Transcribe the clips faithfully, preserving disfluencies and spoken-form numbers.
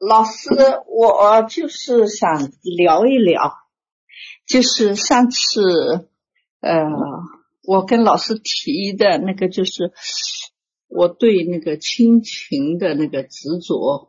老师，我就是想聊一聊，就是上次呃，我跟老师提的那个，就是我对那个亲情的那个执着，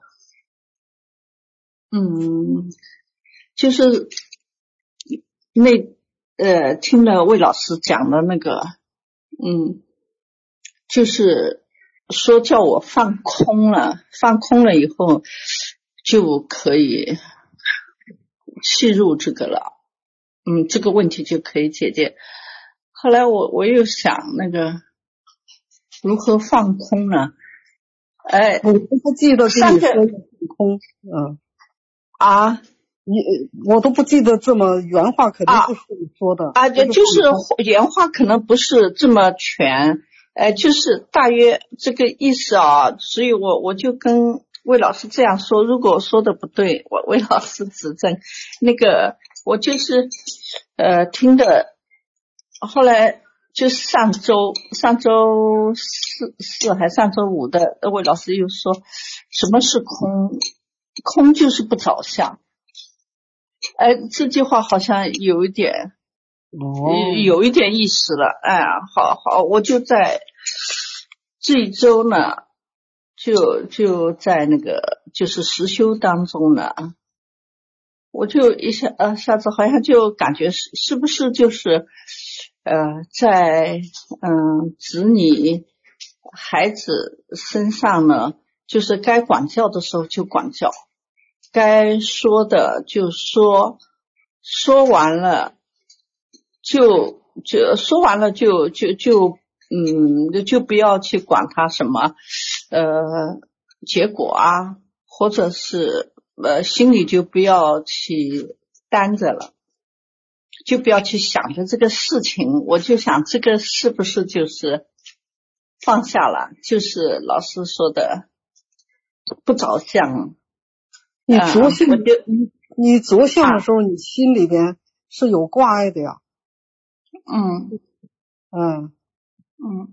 嗯，就是那呃，听了魏老师讲的那个，嗯，就是说叫我放空了，放空了以后就可以契入这个了，嗯，这个问题就可以解决。后来我我又想那个如何放空呢？哎， 我都不记得跟你说放空，嗯啊， 你我都不记得这么原话，肯定不是你说的啊，就就是原话可能不是这么全，呃，就是大约这个意思啊。所以我我就跟魏老师这样说，如果说的不对，我魏老师指正。那个我就是呃听的，后来就是上周上周四四还上周五的魏老师又说什么是空，空就是不着相。哎，这句话好像有一点哦， 有一点意思了。哎，好好，我就在这一周呢，就就在那个就是实修当中呢，我就一下呃下子好像就感觉是是不是就是呃在嗯子女孩子身上呢，就是该管教的时候就管教，该说的就说，说完了就就说完了就就就嗯就不要去管他什么呃结果啊，或者是呃心里就不要去担着了，就不要去想着这个事情。我就想这个是不是就是放下了，就是老师说的不着相。 你着相， 嗯、 你你着相的时候，你心里边是有挂碍的呀。 嗯嗯嗯，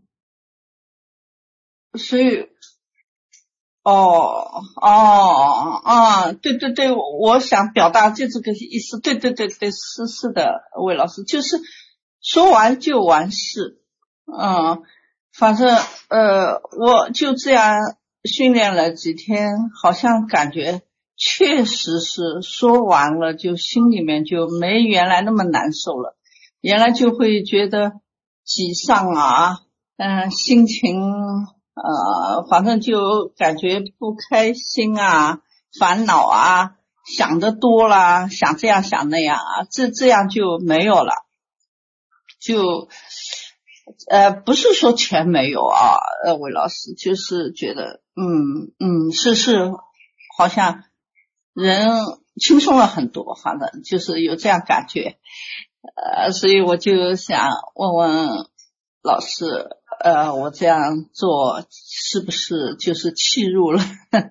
所以哦哦啊，对对对，我想表达就这个意思。对对对对，是是的，魏老师，就是说完就完事。嗯，反正呃，我就这样训练了几天，好像感觉确实是说完了，就心里面就没原来那么难受了。原来就会觉得沮丧啊，嗯，心情呃，反正就感觉不开心啊，烦恼啊，想得多了，想这样想那样啊，这这样就没有了。就呃，不是说全没有啊，呃，魏老师就是觉得，嗯嗯，是是，好像人轻松了很多，反正就是有这样感觉，呃，所以我就想问问老师，呃，我这样做是不是就是契入了？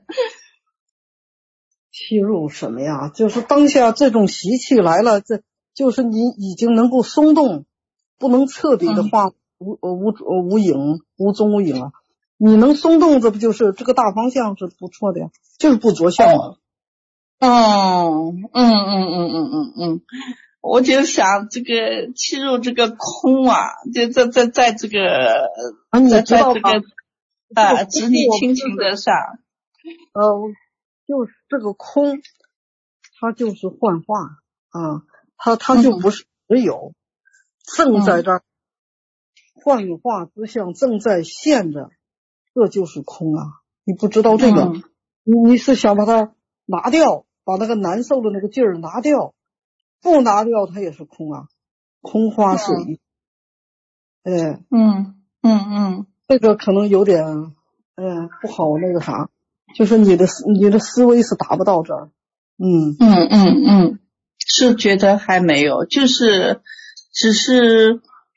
契入什么呀？就是当下这种习气来了，这就是你已经能够松动，不能彻底的化无无无影无踪无影了。你能松动，这不就是这个大方向是不错的呀，就是不着相嘛。 嗯嗯嗯嗯嗯嗯嗯，我就想这个契入这个空啊，就在在在这个啊，你在知道吧？ 在这个啊直立亲情的上， 呃，就是这个空，它就是幻化啊，它它就不是实有，正在这儿幻化之相正在现着，这就是空啊。你不知道这个， 嗯你你是想把它拿掉，把那个难受的那个劲儿拿掉，不拿掉它也是空啊。空花水，哎， 嗯嗯嗯这个可能有点，嗯，不好那个啥，就是你的你的思维是达不到这儿，嗯嗯嗯嗯，是觉得还没有，就是只是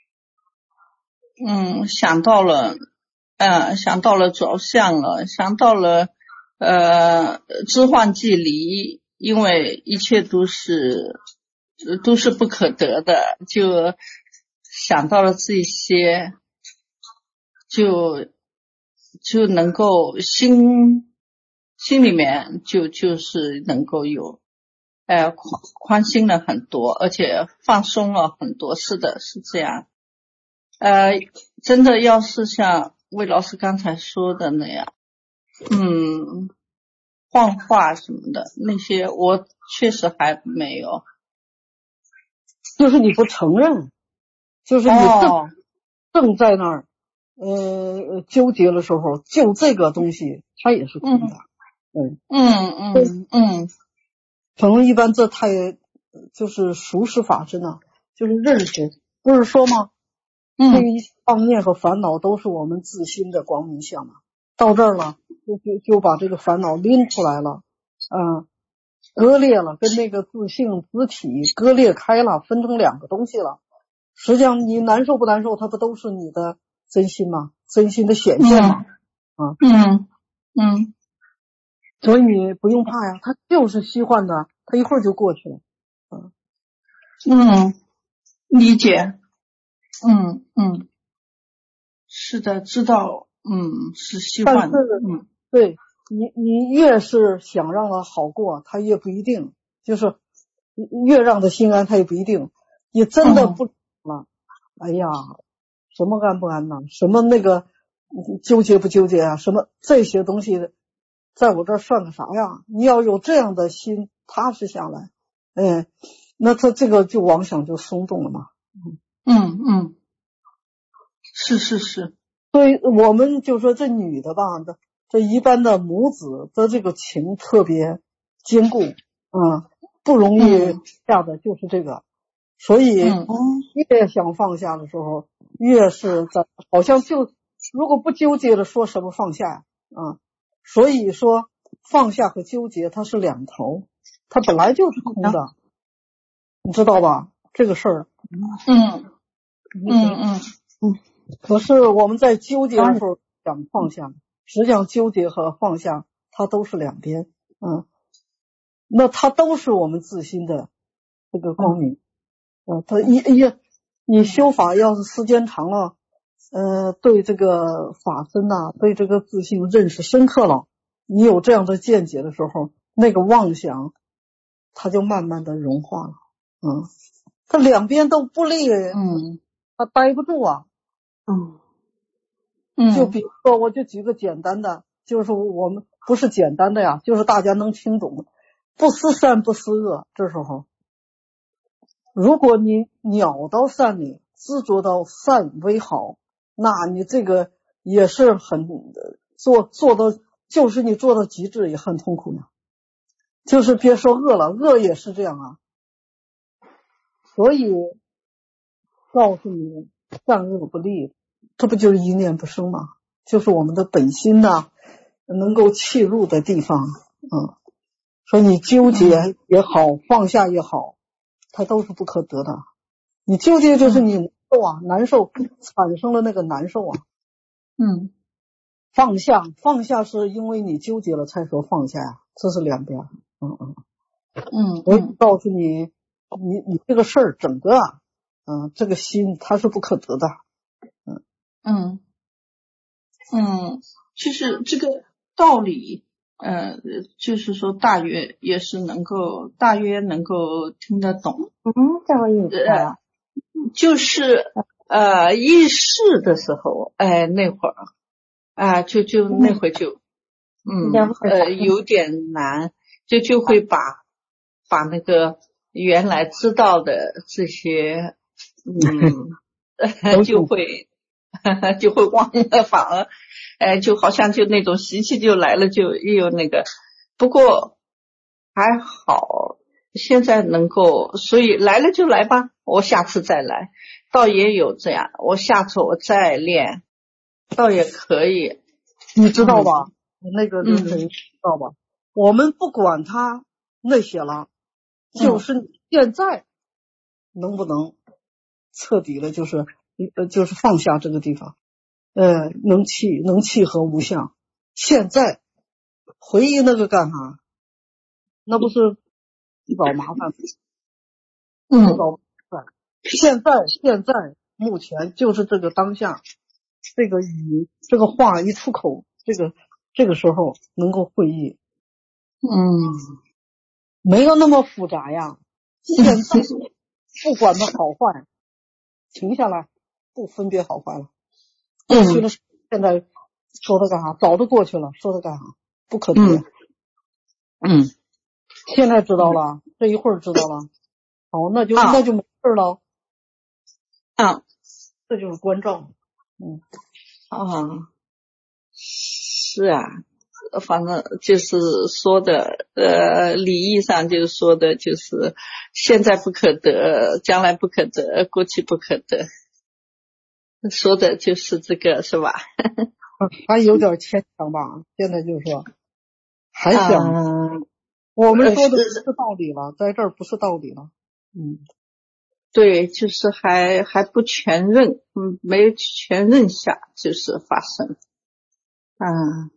嗯想到了，呃想到了着相了，想到了呃知幻即离，因为一切都是都是不可得的，就想到了这些，就就能够心心里面就就是能够有呃宽宽心了很多，而且放松了很多。是的，是这样。呃，真的要是像魏老师刚才说的那样，嗯，幻化什么的那些，我确实还没有。 就是你不承认，就是你正、 哦、 正在那儿呃纠结的时候，就这个东西它也是空的。 嗯嗯嗯嗯， 可能一般这太就是熟识法身呢，就是认识，不是说吗？ 嗯， 这一妄念和烦恼都是我们自心的光明相嘛。到这儿了，就就就把这个烦恼拎出来了，嗯，割裂了，跟那个自性自体割裂开了，分成两个东西了。实际上你难受不难受，它不都是你的真心吗？真心的显现吗？ 嗯、啊、嗯嗯， 所以你不用怕呀，它就是虚幻的，它一会儿就过去了。嗯嗯，理解。嗯嗯，是的，知道。嗯，是虚幻的。嗯， 对，你你越是想让它好过，它越不一定，就是越让它心安，它也不一定。你真的不了、嗯，哎呀，什么安不安呐？什么那个纠结不纠结啊？什么这些东西，在我这儿算个啥呀？你要有这样的心，踏实下来，哎，那他这个就妄想就松动了嘛。 嗯嗯，是是是。 所以我们就说这女的吧，这这一般的母子的这个情特别坚固，嗯，不容易下的就是这个。所以越想放下的时候，越是在好像就如果不纠结了，说什么放下呀？啊，所以说放下和纠结它是两头，它本来就是空的，你知道吧？这个事儿， 嗯嗯嗯嗯。可是我们在纠结的时候想放下，实际上纠结和放下它都是两边，嗯，那它都是我们自心的这个光明，嗯，它一一你修法要是时间长了，呃，对这个法身呐、啊，对这个自性认识深刻了，你有这样的见解的时候，那个妄想它就慢慢的融化了，嗯，它两边都不利， 嗯， 它待不住啊。 嗯嗯， 就比如说，我就举个简单的，就是我们不是简单的呀，就是大家能听懂的，不思善不思恶。这时候，如果你鸟到善里，执着到善为好，那你这个也是很做做到，就是你做到极致也很痛苦呀。就是别说恶了，恶也是这样啊。所以告诉你，善恶不立，这不就是一念不生吗？就是我们的本心呐、啊，能够契入的地方，嗯，所以你纠结也好，放下也好，它都是不可得的。你纠结就是你难受啊，难受产生了那个难受啊， 嗯， 放下放下是因为你纠结了才说放下呀，这是两边，嗯嗯嗯， 我告诉你，你你这个事儿整个啊，嗯，这个心它是不可得的， 嗯嗯嗯，其实这个道理，呃，就是说大约也是能够大约能够听得懂。 嗯，这个意思啊， 就是呃议事的时候，哎，那会儿啊，就就那会就嗯呃有点难，就就会把把那个原来知道的这些嗯就会就会忘了，反而哎就好像就那种习气就来了，就又有那个，不过还好现在能够，所以来了就来吧，我下次再来，倒也有这样，我下次我再练，倒也可以， 你知道吧？嗯、那个刘晨知道吧？我们不管他那些了，就是现在能不能彻底的，就是呃，就是放下这个地方，呃，能气能气和无相。现在回忆那个干啥？那不是找麻烦？ 嗯， 找麻烦。现在现在目前就是这个当下，这个语这个话一出口，这个这个时候能够会意， 嗯， 没有那么复杂呀。现在不管它好坏，停下来，不分别好坏了。过去的事，现在说它干啥？早都过去了，说它干啥？不可迭。 嗯， 现在知道了，这一会儿知道了，好，那就、 啊、 那就没事了。 啊， 这就是关照。嗯， 啊，是啊。反正就是说的，呃，礼义上就是说的，就是现在不可得，将来不可得，过去不可得，说的就是这个，是吧？ 还有点牵强吧。现在就是说，还想、 嗯、 我们说的不是道理了，在这儿不是道理了。嗯， 对，就是还还不全认，嗯，没有全认下，就是发生，嗯。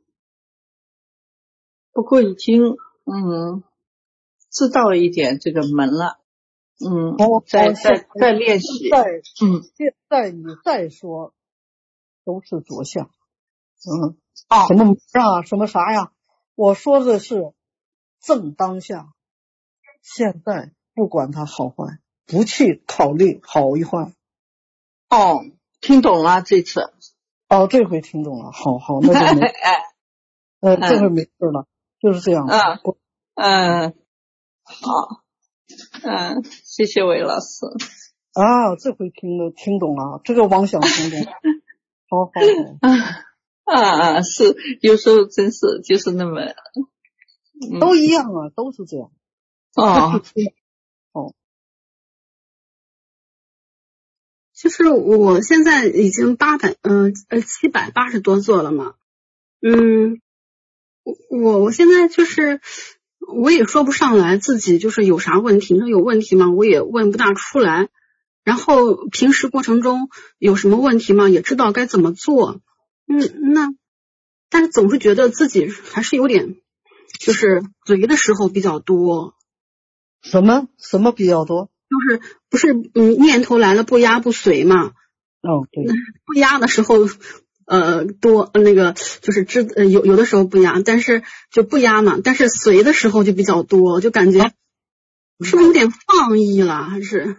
不过已经嗯知道一点这个门了，嗯， 哦、 再再再练习。 再嗯， 现在你再说都是着相。嗯， 哦， 什么啊什么啥呀？我说的是正当下，现在不管它好坏，不去考虑好与坏。 哦，听懂了这次。 哦，这回听懂了，好好，那就没呃，这回没事了。就是这样。 嗯嗯，好，嗯，谢谢韦老师。 啊，这回听了听懂了，这个妄想听懂了。好好好。啊啊，是，有时候真是就是那么， 嗯、都一样啊，都是这样。 哦哦， 就是我现在已经八百呃呃七百八十多座了嘛，嗯。我我现在就是我也说不上来自己就是有啥问题，你说有问题吗？我也问不大出来。然后平时过程中有什么问题吗？也知道该怎么做。嗯，那但是总是觉得自己还是有点就是随的时候比较多。 什么什么比较多？ 就是不是嗯念头来了不压不随嘛？ 哦，对， 不压的时候。呃，多那个就是知呃有有的时候不压，但是就不压嘛，但是随的时候就比较多，就感觉是不是有点放逸了？还是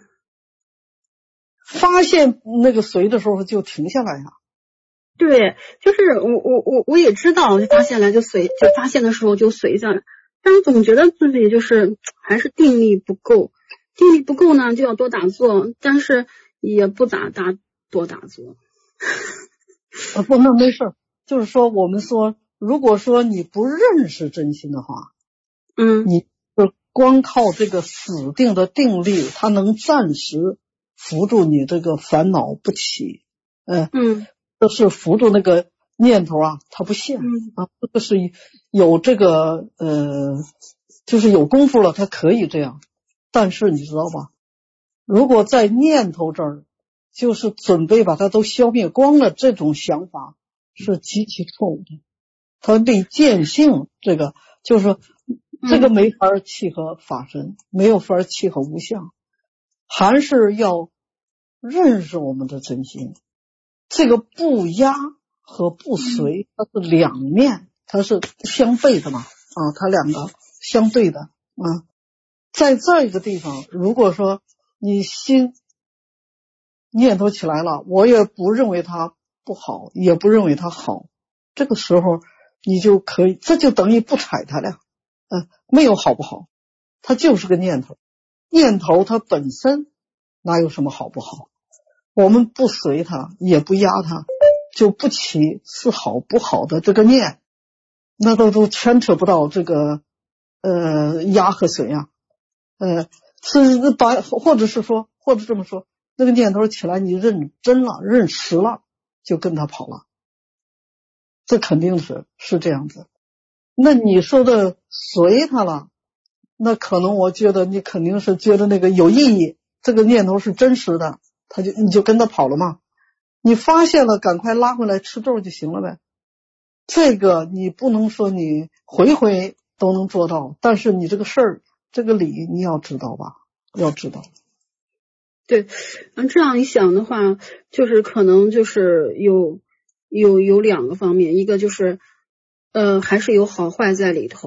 发现那个随的时候就停下来呀、啊？ 对，就是我我我我也知道，就发现来就随，就发现的时候就随下来，但是总觉得自己就是还是定力不够，定力不够呢就要多打坐，但是也不咋打多打坐。 啊，不，那没事。就是说，我们说，如果说你不认识真心的话， 嗯， 你就光靠这个死定的定力，它能暂时扶住你这个烦恼不起，呃、 嗯， 这是扶住那个念头啊，它不现、 嗯、 啊，这个是有这个呃，就是有功夫了，它可以这样。但是你知道吧，如果在念头这儿。就是准备把它都消灭光了，这种想法是极其错误的。它对见性这个就是说这个没法契合法身，没有法契合无相，还是要认识我们的真心。这个不压和不随它是两面，它是相悖的嘛，啊，它两个相对的啊。在这个地方，如果说你心念头起来了，我也不认为它不好，也不认为它好，这个时候你就可以，这就等于不睬它了，呃，没有好不好，它就是个念头，念头它本身哪有什么好不好，我们不随它，也不压它，就不起是好不好的这个念，那都都牵扯不到这个呃压和随啊，呃，是把或者是说，或者这么说。那个念头起来，你认真了，认实了，就跟他跑了，这肯定是是这样子。那你说的随他了，那可能我觉得你肯定是觉得那个有意义，这个念头是真实的，他就你就跟他跑了嘛。你发现了，赶快拉回来吃咒就行了呗。这个你不能说你回回都能做到，但是你这个事儿，这个理你要知道吧，要知道。 对，嗯，这样一想的话，就是可能就是有有有两个方面，一个就是呃还是有好坏在里头，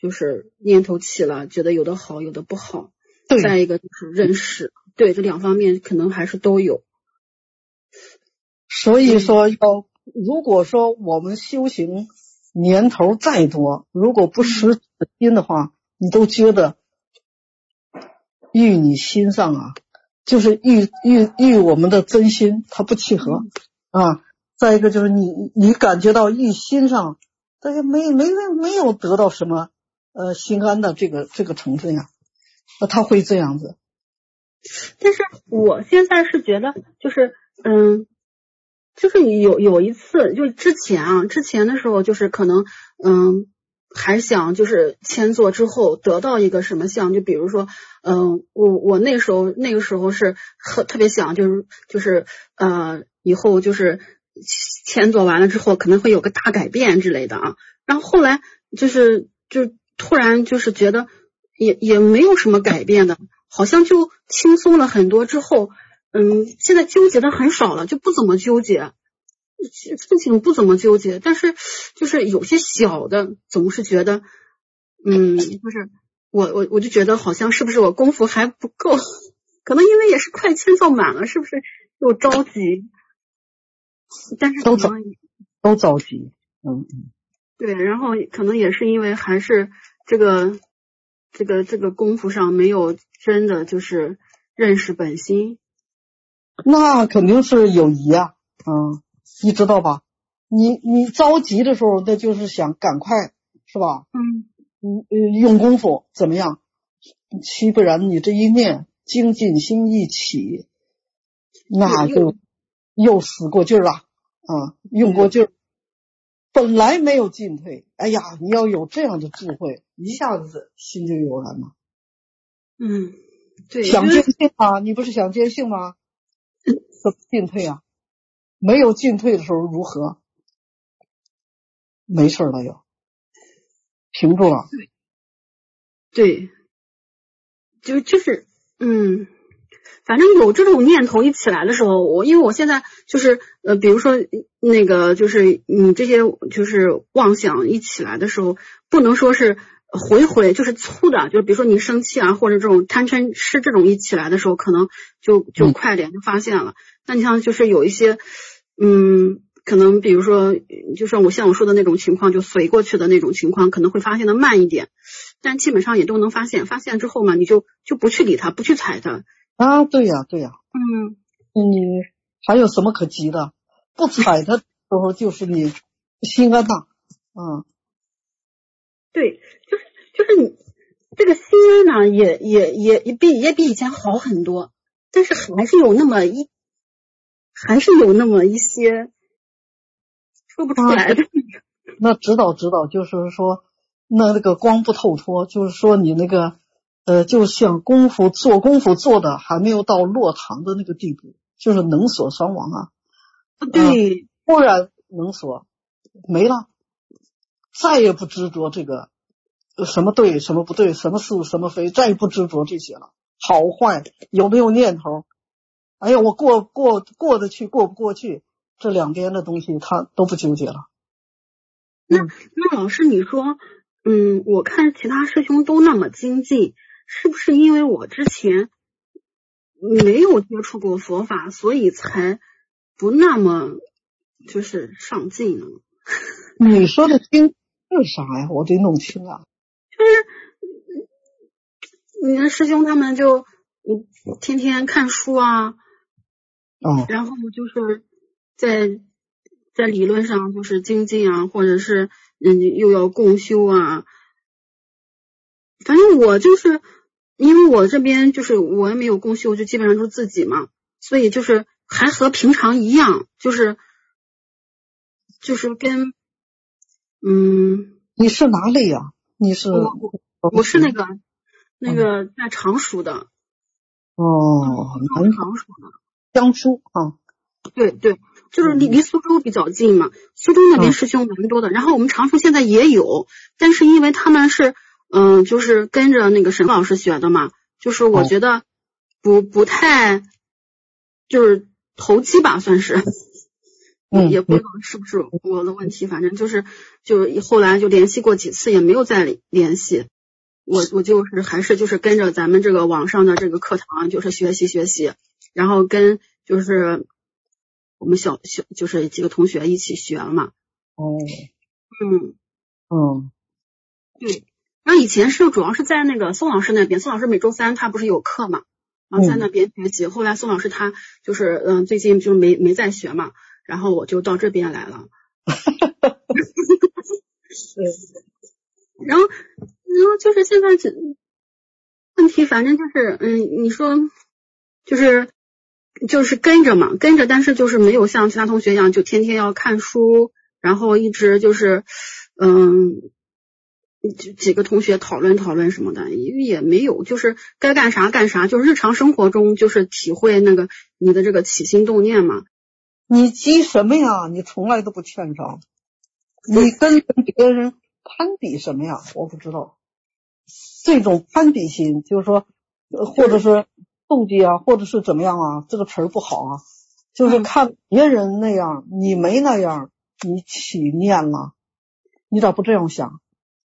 就是念头起了，觉得有的好，有的不好。 对， 再一个就是认识，对，这两方面可能还是都有。 所以说要，如果说我们修行年头再多，如果不实心的话，你都觉得与你心上啊，就是与与与我们的真心它不契合啊。再一个就是你你感觉到与心上，但是没没没有得到什么呃心安的这个这个成分呀，那他会这样子。 但是我现在是觉得就是嗯。就是有有一次，就之前啊，之前的时候，就是可能，嗯，还想就是签做之后得到一个什么项，就比如说，嗯，我我那时候那个时候是特特别想，就是就是呃，以后就是签做完了之后，可能会有个大改变之类的啊。然后后来就是就突然就是觉得也也没有什么改变的，好像就轻松了很多之后。嗯，现在纠结的很少了，就不怎么纠结，事情不怎么纠结，但是就是有些小的，总是觉得，嗯，就是我我我就觉得好像是不是我功夫还不够，可能因为也是快签到满了，是不是又着急？但是都着都着急，嗯嗯， 对，然后可能也是因为还是这个这个这个功夫上没有真的就是认识本心。 那肯定是有疑啊，嗯，你知道吧？你你着急的时候，那就是想赶快，是吧？ 嗯， 嗯，用功夫怎么样？其不然，你这一念精进心一起，那就又使过劲儿了啊，用过劲儿，本来没有进退，哎呀，你要有这样的智慧，一下子心就有然了。 嗯，对， 想见性吗？你不是想见性吗？怎么进退啊？没有进退的时候如何？没事了又停住了。 对，就就是嗯，反正有这种念头一起来的时候，我因为我现在就是呃，比如说那个就是你这些就是妄想一起来的时候，不能说是回回就是粗的，就比如说你生气啊，或者这种贪嗔痴这种一起来的时候，可能就就快点就发现了。嗯、那你像就是有一些嗯。可能比如说就像我像我说的那种情况，就随过去的那种情况，可能会发现的慢一点，但基本上也都能发现。发现之后嘛，你就就不去理它，不去踩它啊。对呀、啊、对呀、啊、 嗯， 你还有什么可急的？不踩它的时候就是你心安呐。嗯， 对，就是就是你这个心安呢，也也也也比也比以前好很多，但是还是有那么一还是有那么一些说不出来的。 啊、那指导指导就是说，那那个光不透脱，就是说你那个呃，就像功夫做功夫做的还没有到落堂的那个地步，就是能所双亡啊。 对， 突然能所没了，再也不执着这个什么对什么不对，什么是什么非，再也不执着这些了。好坏有没有念头？哎呀，我过过过得去过不过去，这两边的东西他都不纠结了。 那那老师你说，嗯，我看其他师兄都那么精进，是不是因为我之前没有接触过佛法，所以才不那么就是上进呢？ 你说的精是啥呀？我得弄清啊。 就是你的师兄他们就天天看书啊， 哦， 然后就是在在理论上就是精进啊，或者是嗯又要共修啊。反正我就是因为我这边就是我也没有共修，就基本上都是自己嘛，所以就是还和平常一样，就是就是跟嗯。 你是哪里呀、啊？你是我我我是那个那个在常熟的。 哦， 南常熟的江苏啊。 对对，就是离离苏州比较近嘛，苏州那边师兄蛮多的。然后我们常熟现在也有，但是因为他们是嗯、呃，就是跟着那个沈老师学的嘛，就是我觉得不不太就是投机吧，算是。 嗯， 也不知道是不是我的问题，反正就是就后来就联系过几次，也没有再联系。我我就是还是就是跟着咱们这个网上的这个课堂，就是学习学习，然后跟就是我们小小就是几个同学一起学了嘛。 哦， 嗯嗯， 对。然后以前是主要是在那个宋老师那边，宋老师每周三他不是有课嘛，然后在那边学习。后来宋老师他就是嗯最近就没没再学嘛，然后我就到这边来了。然后然后就是现在问题，反正就是嗯，你说就是就是跟着嘛，跟着，但是就是没有像其他同学一样，就天天要看书，然后一直就是嗯。几个同学讨论讨论什么的，也没有，就是该干啥干啥，就是日常生活中就是体会那个你的这个起心动念嘛。 你急什么呀？你从来都不欠着，你跟别人攀比什么呀？我不知道，这种攀比心，就是说，或者是妒忌啊，或者是怎么样啊，这个词儿不好啊，就是看别人那样，嗯、你没那样，你起念了，你咋不这样想？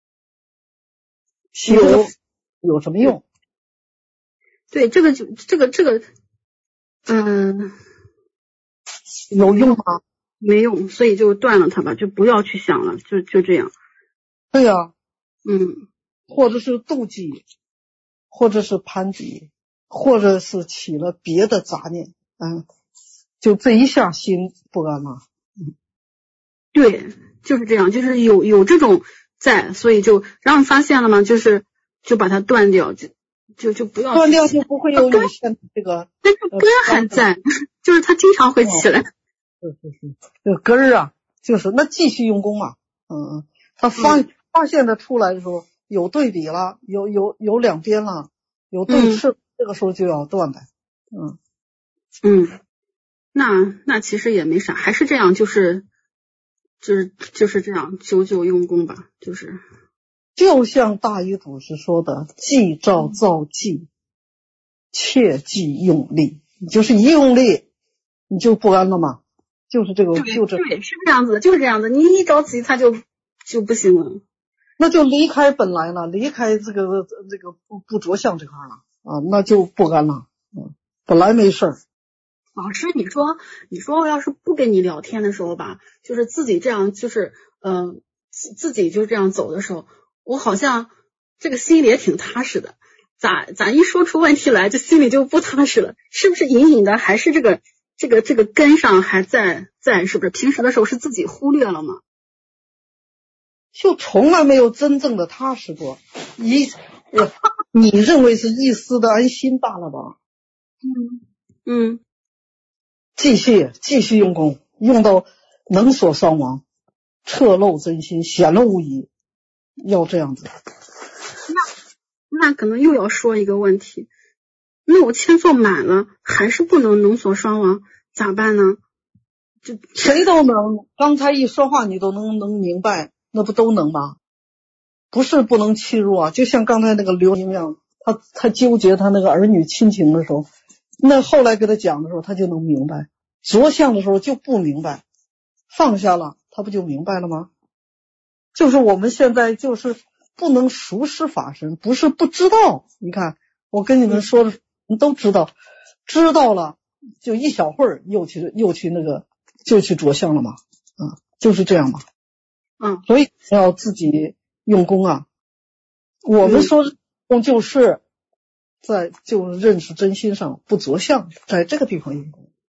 有有什么用？ 对，这个就这个这个，嗯， 有用吗？ 没用，所以就断了它吧，就不要去想了，就就这样。 对呀、啊， 嗯， 或者是妒忌，或者是攀比，或者是起了别的杂念，嗯，就这一下心不安了。嗯， 对，就是这样，就是有有这种在，所以就让发现了嘛，就是就把它断掉，就就就不要断掉，就不会有你现在这个。 但是根还在，呃、就是它经常会起来。 是是是，这个根儿啊，就是那继续用功嘛，嗯嗯，他发、嗯、发现的出来的时候有对比了，有有有两边了，有对峙、嗯，这个时候就要断呗，嗯嗯，那那其实也没啥，还是这样，就是就是就是这样，久久用功吧，就是。 就像大禹祖师说的，既照造记，切忌用力，你就是一用力你就不安了嘛，就是这个，就这， 对，是这样子，就是这样子，你一着急他就就不行了， 那就离开本来了，离开这个这个不不着相这块了啊，那就不安了，嗯，本来没事儿。 老师，你说你说要是不跟你聊天的时候吧，就是自己这样，就是嗯、呃，自己就这样走的时候，我好像这个心里也挺踏实的，咋咋一说出问题来，这心里就不踏实了，是不是隐隐的还是这个这个这个根上还在在，是不是平时的时候是自己忽略了吗？ 就从来没有真正的踏实过，一你认为是一丝的安心罢了吧？ 嗯嗯， 继续继续用功，用到能所伤亡，彻露真心，显露无疑，要这样子。 那那可能又要说一个问题，那我签做满了，还是不能能所双亡，咋办呢？ 就谁都能，刚才一说话你都能能明白，那不都能吗？不是不能欺入啊，就像刚才那个刘英一样，他他纠结他那个儿女亲情的时候，那后来给他讲的时候他就能明白，着相的时候就不明白，放下了他不就明白了吗？就是我们现在就是不能熟识法身，不是不知道，你看我跟你们说的你都知道，知道了就一小会儿又去又去那个就去着相了嘛，嗯，就是这样嘛， 嗯， 所以要自己用功啊。我们说功就是在就认识真心上不着相，在这个地方用功。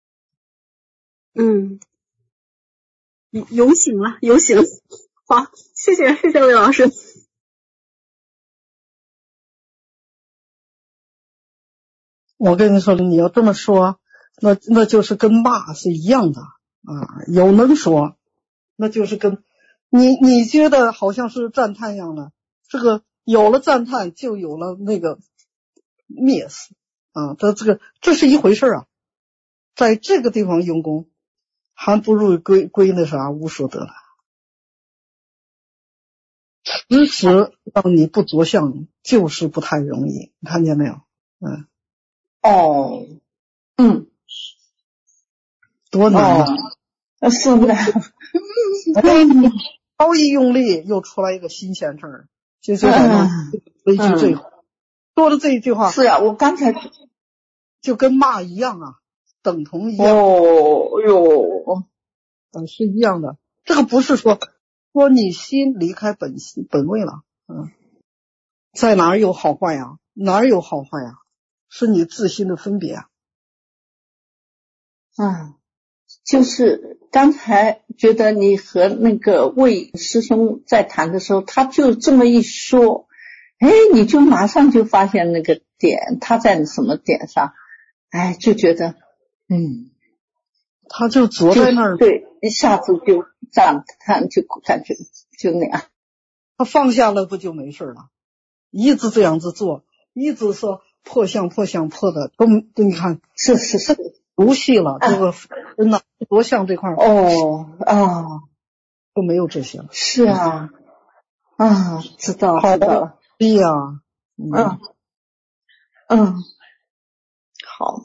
嗯，有醒了，有醒了。好，谢谢谢谢魏老师。 我跟你说，你要这么说，那那就是跟骂是一样的啊。有能说，那就是跟你你觉得好像是赞叹一样的，这个有了赞叹就有了那个蔑视啊，它这个这是一回事啊。在这个地方用功，还不如归归那啥无所得了。其实让你不着相就是不太容易，你看见没有？嗯。 哦，嗯， 多难啊！ 是的。 哎，你稍一用力，又出来一个新鲜事儿，就就在那说一句这话，说的这一句话是呀、啊，我刚才就跟骂一样啊，等同一样。 哦哟， 嗯，是一样的。这个不是说说你心离开本心本位了，嗯，在哪儿有好坏呀？哪儿有好坏呀？是你自心的分别啊。 嗯，就是刚才觉得你和那个魏师兄在谈的时候，他就这么一说，哎，你就马上就发现那个点，他在什么点上，哎，就觉得，嗯， 他就坐在那儿， 对，一下子就赞叹，就感觉就那样。 他放下了，不就没事了？一直这样子做，一直说破相破相破的，都都你看， 是是是， 熟悉了、啊、这个真的多相这块哦啊， 都没有这些了。 是啊，啊，知道知道了。 对呀， 嗯嗯，好。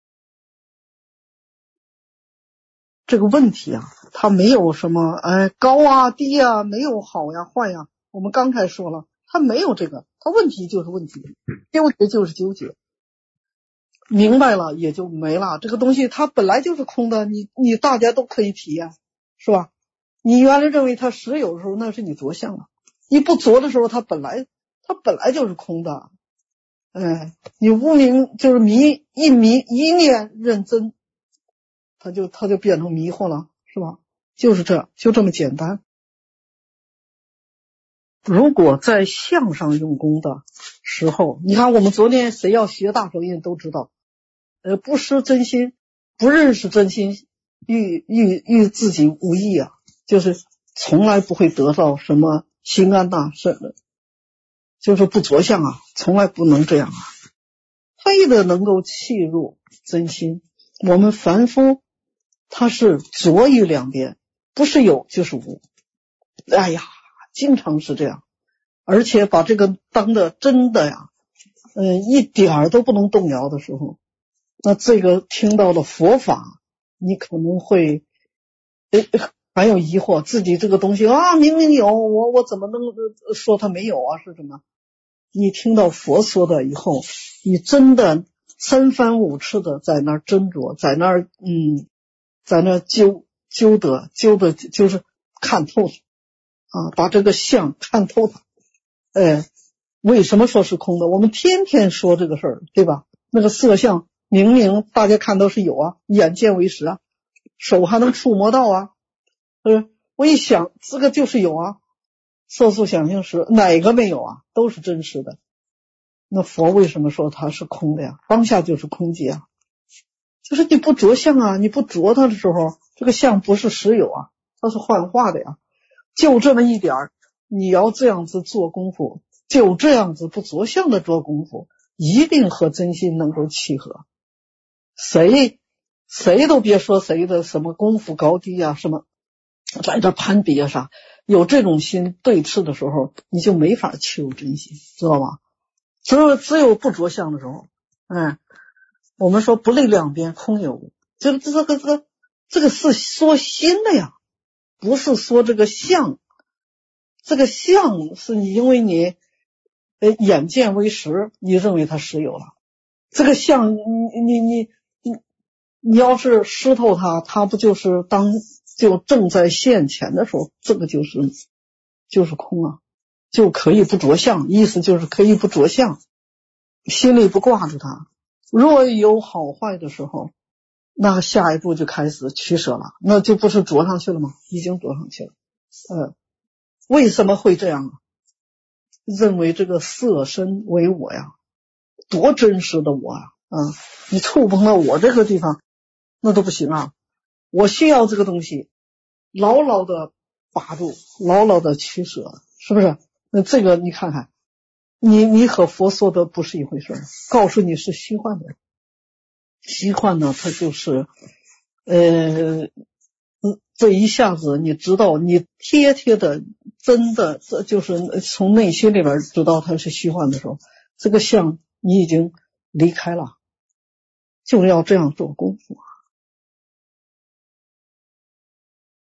这个问题啊，它没有什么哎高啊低啊，没有好呀坏呀。我们刚才说了，它没有这个，它问题就是问题，纠结就是纠结。明白了也就没了，这个东西它本来就是空的，你你大家都可以体验，是吧？你原来认为它实有的时候，那是你着相了；你不着的时候，它本来它本来就是空的。哎，你无明就是迷一迷一念认真，它就它就变成迷惑了，是吧？就是这就这么简单。如果在相上用功的时候，你看我们昨天谁要学大手印都知道。呃，不失真心，不认识真心，与与与自己无益啊，就是从来不会得到什么心安呐，是就是不着相啊，从来不能这样啊，非得能够契入真心。我们凡夫他是着于两边，不是有就是无，哎呀，经常是这样，而且把这个当的真的呀，嗯、呃，一点儿都不能动摇的时候。那这个听到了佛法，你可能会诶还有疑惑，自己这个东西啊明明有，我我怎么能说它没有啊？是什么？你听到佛说的以后，你真的三番五次的在那儿斟酌，在那儿嗯，在那儿揪揪得揪的，就是看透啊，把这个相看透它。哎，为什么说是空的？我们天天说这个事儿，对吧？那个色相。明明大家看到是有啊，眼见为实啊，手还能触摸到啊，呃，我一想这个就是有啊，色素想行识哪个没有啊，都是真实的。那佛为什么说它是空的呀？当下就是空寂啊，就是你不着相啊，你不着它的时候，这个相不是实有啊，它是幻化的呀。就这么一点儿，你要这样子做功夫，就这样子不着相的做功夫，一定和真心能够契合。谁谁都别说谁的什么功夫高低啊，什么在这攀比啊啥，有这种心对峙的时候，你就没法契入真心，知道吗？只有只有不着相的时候，哎，我们说不立两边空有无，这这个这个这个是说心的呀，不是说这个相，这个相是你因为你呃眼见为实，你认为它实有了，这个相你你你。你你要是湿透它，它不就是当就正在现前的时候，这个就是就是空啊，就可以不着相，意思就是可以不着相，心里不挂住它。若有好坏的时候，那下一步就开始取舍了，那就不是着上去了吗？已经着上去了。呃，为什么会这样啊？认为这个色身为我呀，多真实的我啊！啊，你触碰到我这个地方，那都不行啊！我需要这个东西，牢牢的把住，牢牢的取舍，是不是？那这个你看看，你你和佛说的不是一回事，告诉你是虚幻的，虚幻呢，它就是呃，这一下子你知道，你贴贴的真的，这就是从内心里边知道它是虚幻的时候，这个相你已经离开了。就要这样做功夫。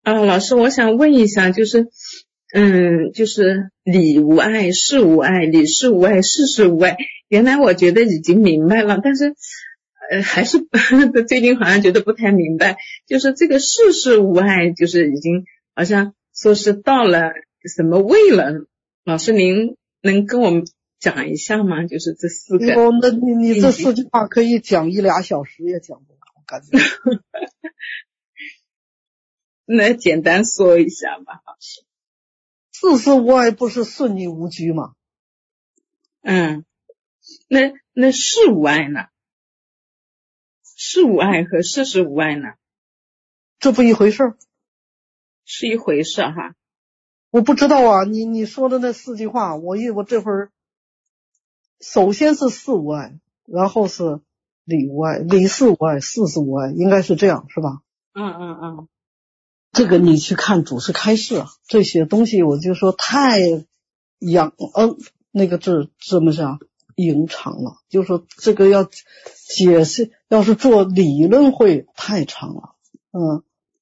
啊，老师，我想问一下，就是，嗯，就是理无碍，事无碍，理事无碍，事事无碍。原来我觉得已经明白了，但是，呃，还是最近好像觉得不太明白。就是这个事事无碍，就是已经好像说是到了什么位了。老师，您能跟我们讲一下吗？就是这四个。 哦，那你你这四句话可以讲一俩小时也讲不完，我感觉。 那简单说一下吧，老师。 事事无碍不是顺逆无拘吗？ 嗯，那那事无碍呢？事无碍和事事无碍呢？ 这不一回事儿， 是一回事哈。 我不知道啊，你你说的那四句话，我一我这会儿，首先是事无碍，然后是理无碍，理事无碍，事事无碍，应该是这样，是吧？ 嗯嗯嗯。 这个你去看祖师开示啊，这些东西我就说太养嗯那个字这么讲隐长了，就说这个要解释，要是做理论会太长了。嗯，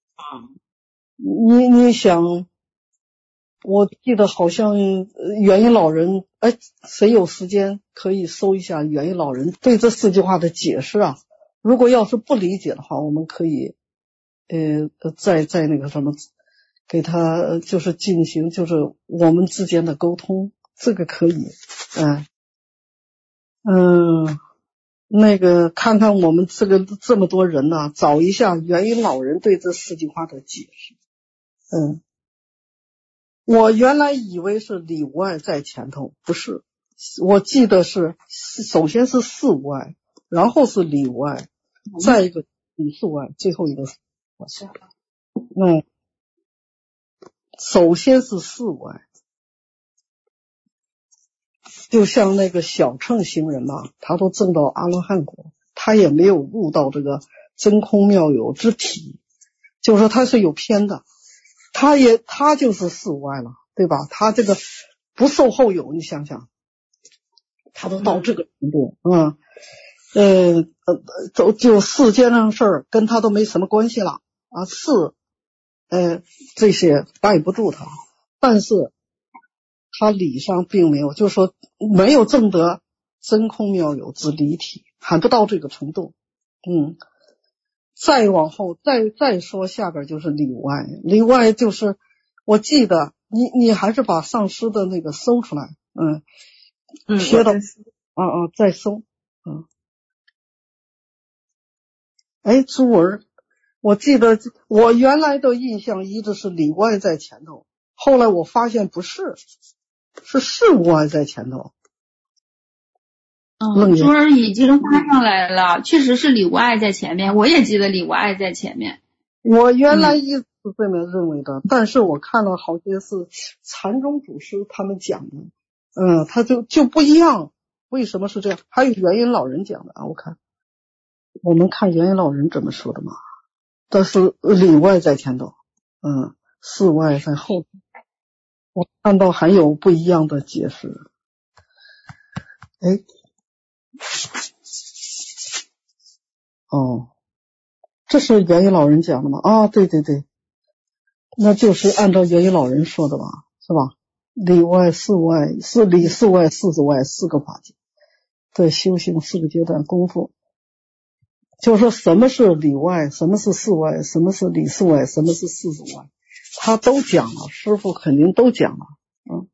你你想，我记得好像元音老人，哎，谁有时间可以搜一下元音老人对这四句话的解释啊？如果要是不理解的话，我们可以。呃，在在那个什么，给他就是进行就是我们之间的沟通，这个可以，嗯嗯，那个看看我们这个这么多人呢、啊，找一下元音老人对这四句话的解释。嗯，我原来以为是理无碍在前头，不是，我记得是首先是事无碍，然后是理无碍，再一个理事无碍，最后一个是。嗯，首先是事无碍，就像那个小乘行人嘛，他都证到阿罗汉果，他也没有悟到这个真空妙有之体，就是说他是有偏的，他也他就是事无碍了，对吧？他这个不受后有，你想想，他都到这个程度，嗯呃呃，就就世间上事儿跟他都没什么关系了啊，是。呃，这些带不住他，但是他理上并没有，就是说没有证得真空妙有之理体，还不到这个程度。嗯，再往后再再说下边就是理无碍，理无碍就是我记得你你还是把上师的那个搜出来，嗯嗯， 贴到啊啊再搜，嗯，哎，朱文。我记得我原来的印象一直是理无碍在前头，后来我发现不是，是事无碍在前头。 嗯，珠儿已经发上来了，确实是理无碍在前面，我也记得理无碍在前面。 我原来一直是这么认为的，嗯、但是我看了好些是禅宗祖师他们讲的，嗯，他就就不一样。为什么是这样？还有元音老人讲的啊，我看我们看元音老人怎么说的嘛。但是理无碍在前头，嗯，事无碍在后头。我看到还有不一样的解释。哎，哦，这是元音老人讲的吗？啊，对对对，那就是按照元音老人说的吧，是吧？理无碍、事无碍、是理事无碍、事无碍四个法界的修行四个阶段功夫。就是说什么是理无碍，什么是事无碍，什么是理事无碍，什么是事无碍，他都讲了，师父肯定都讲了。嗯，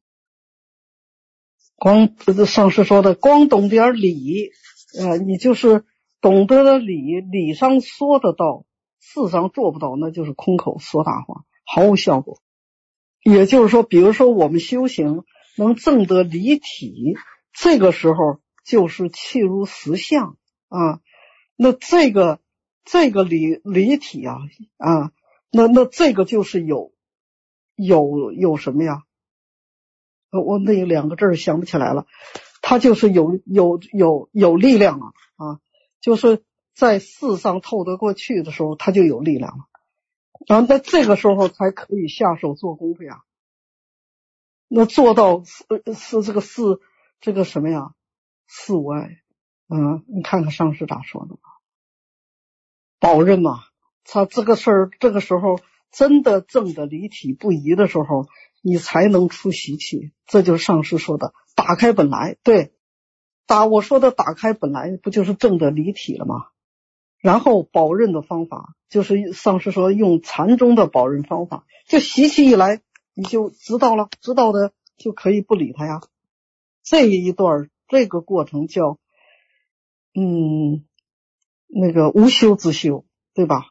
光上师说的，光懂点理，呃，你就是懂得了理，理上说得到，事上做不到，那就是空口说大话，毫无效果。也就是说，比如说我们修行能证得理体，这个时候就是契入实相啊。那这个这个理理体啊啊，那那这个就是有有有什么呀？我那两个字想不起来了，它就是有有有有力量了啊，就是在世上透得过去的时候，它就有力量了。然后在这个时候才可以下手做功夫呀。那做到是是这个是这个什么呀？事无碍，嗯，你看看上师咋说的吧。保任嘛，他这个事儿，这个时候真的正的离体不移的时候，你才能出习气。这就是上师说的打开本来。对，打我说的打开本来不就是正的离体了吗？然后保任的方法就是上师说用禅宗的保任方法，就习气一来你就知道了，知道的就可以不理他呀。这一段这个过程叫嗯那个无修之修，对吧？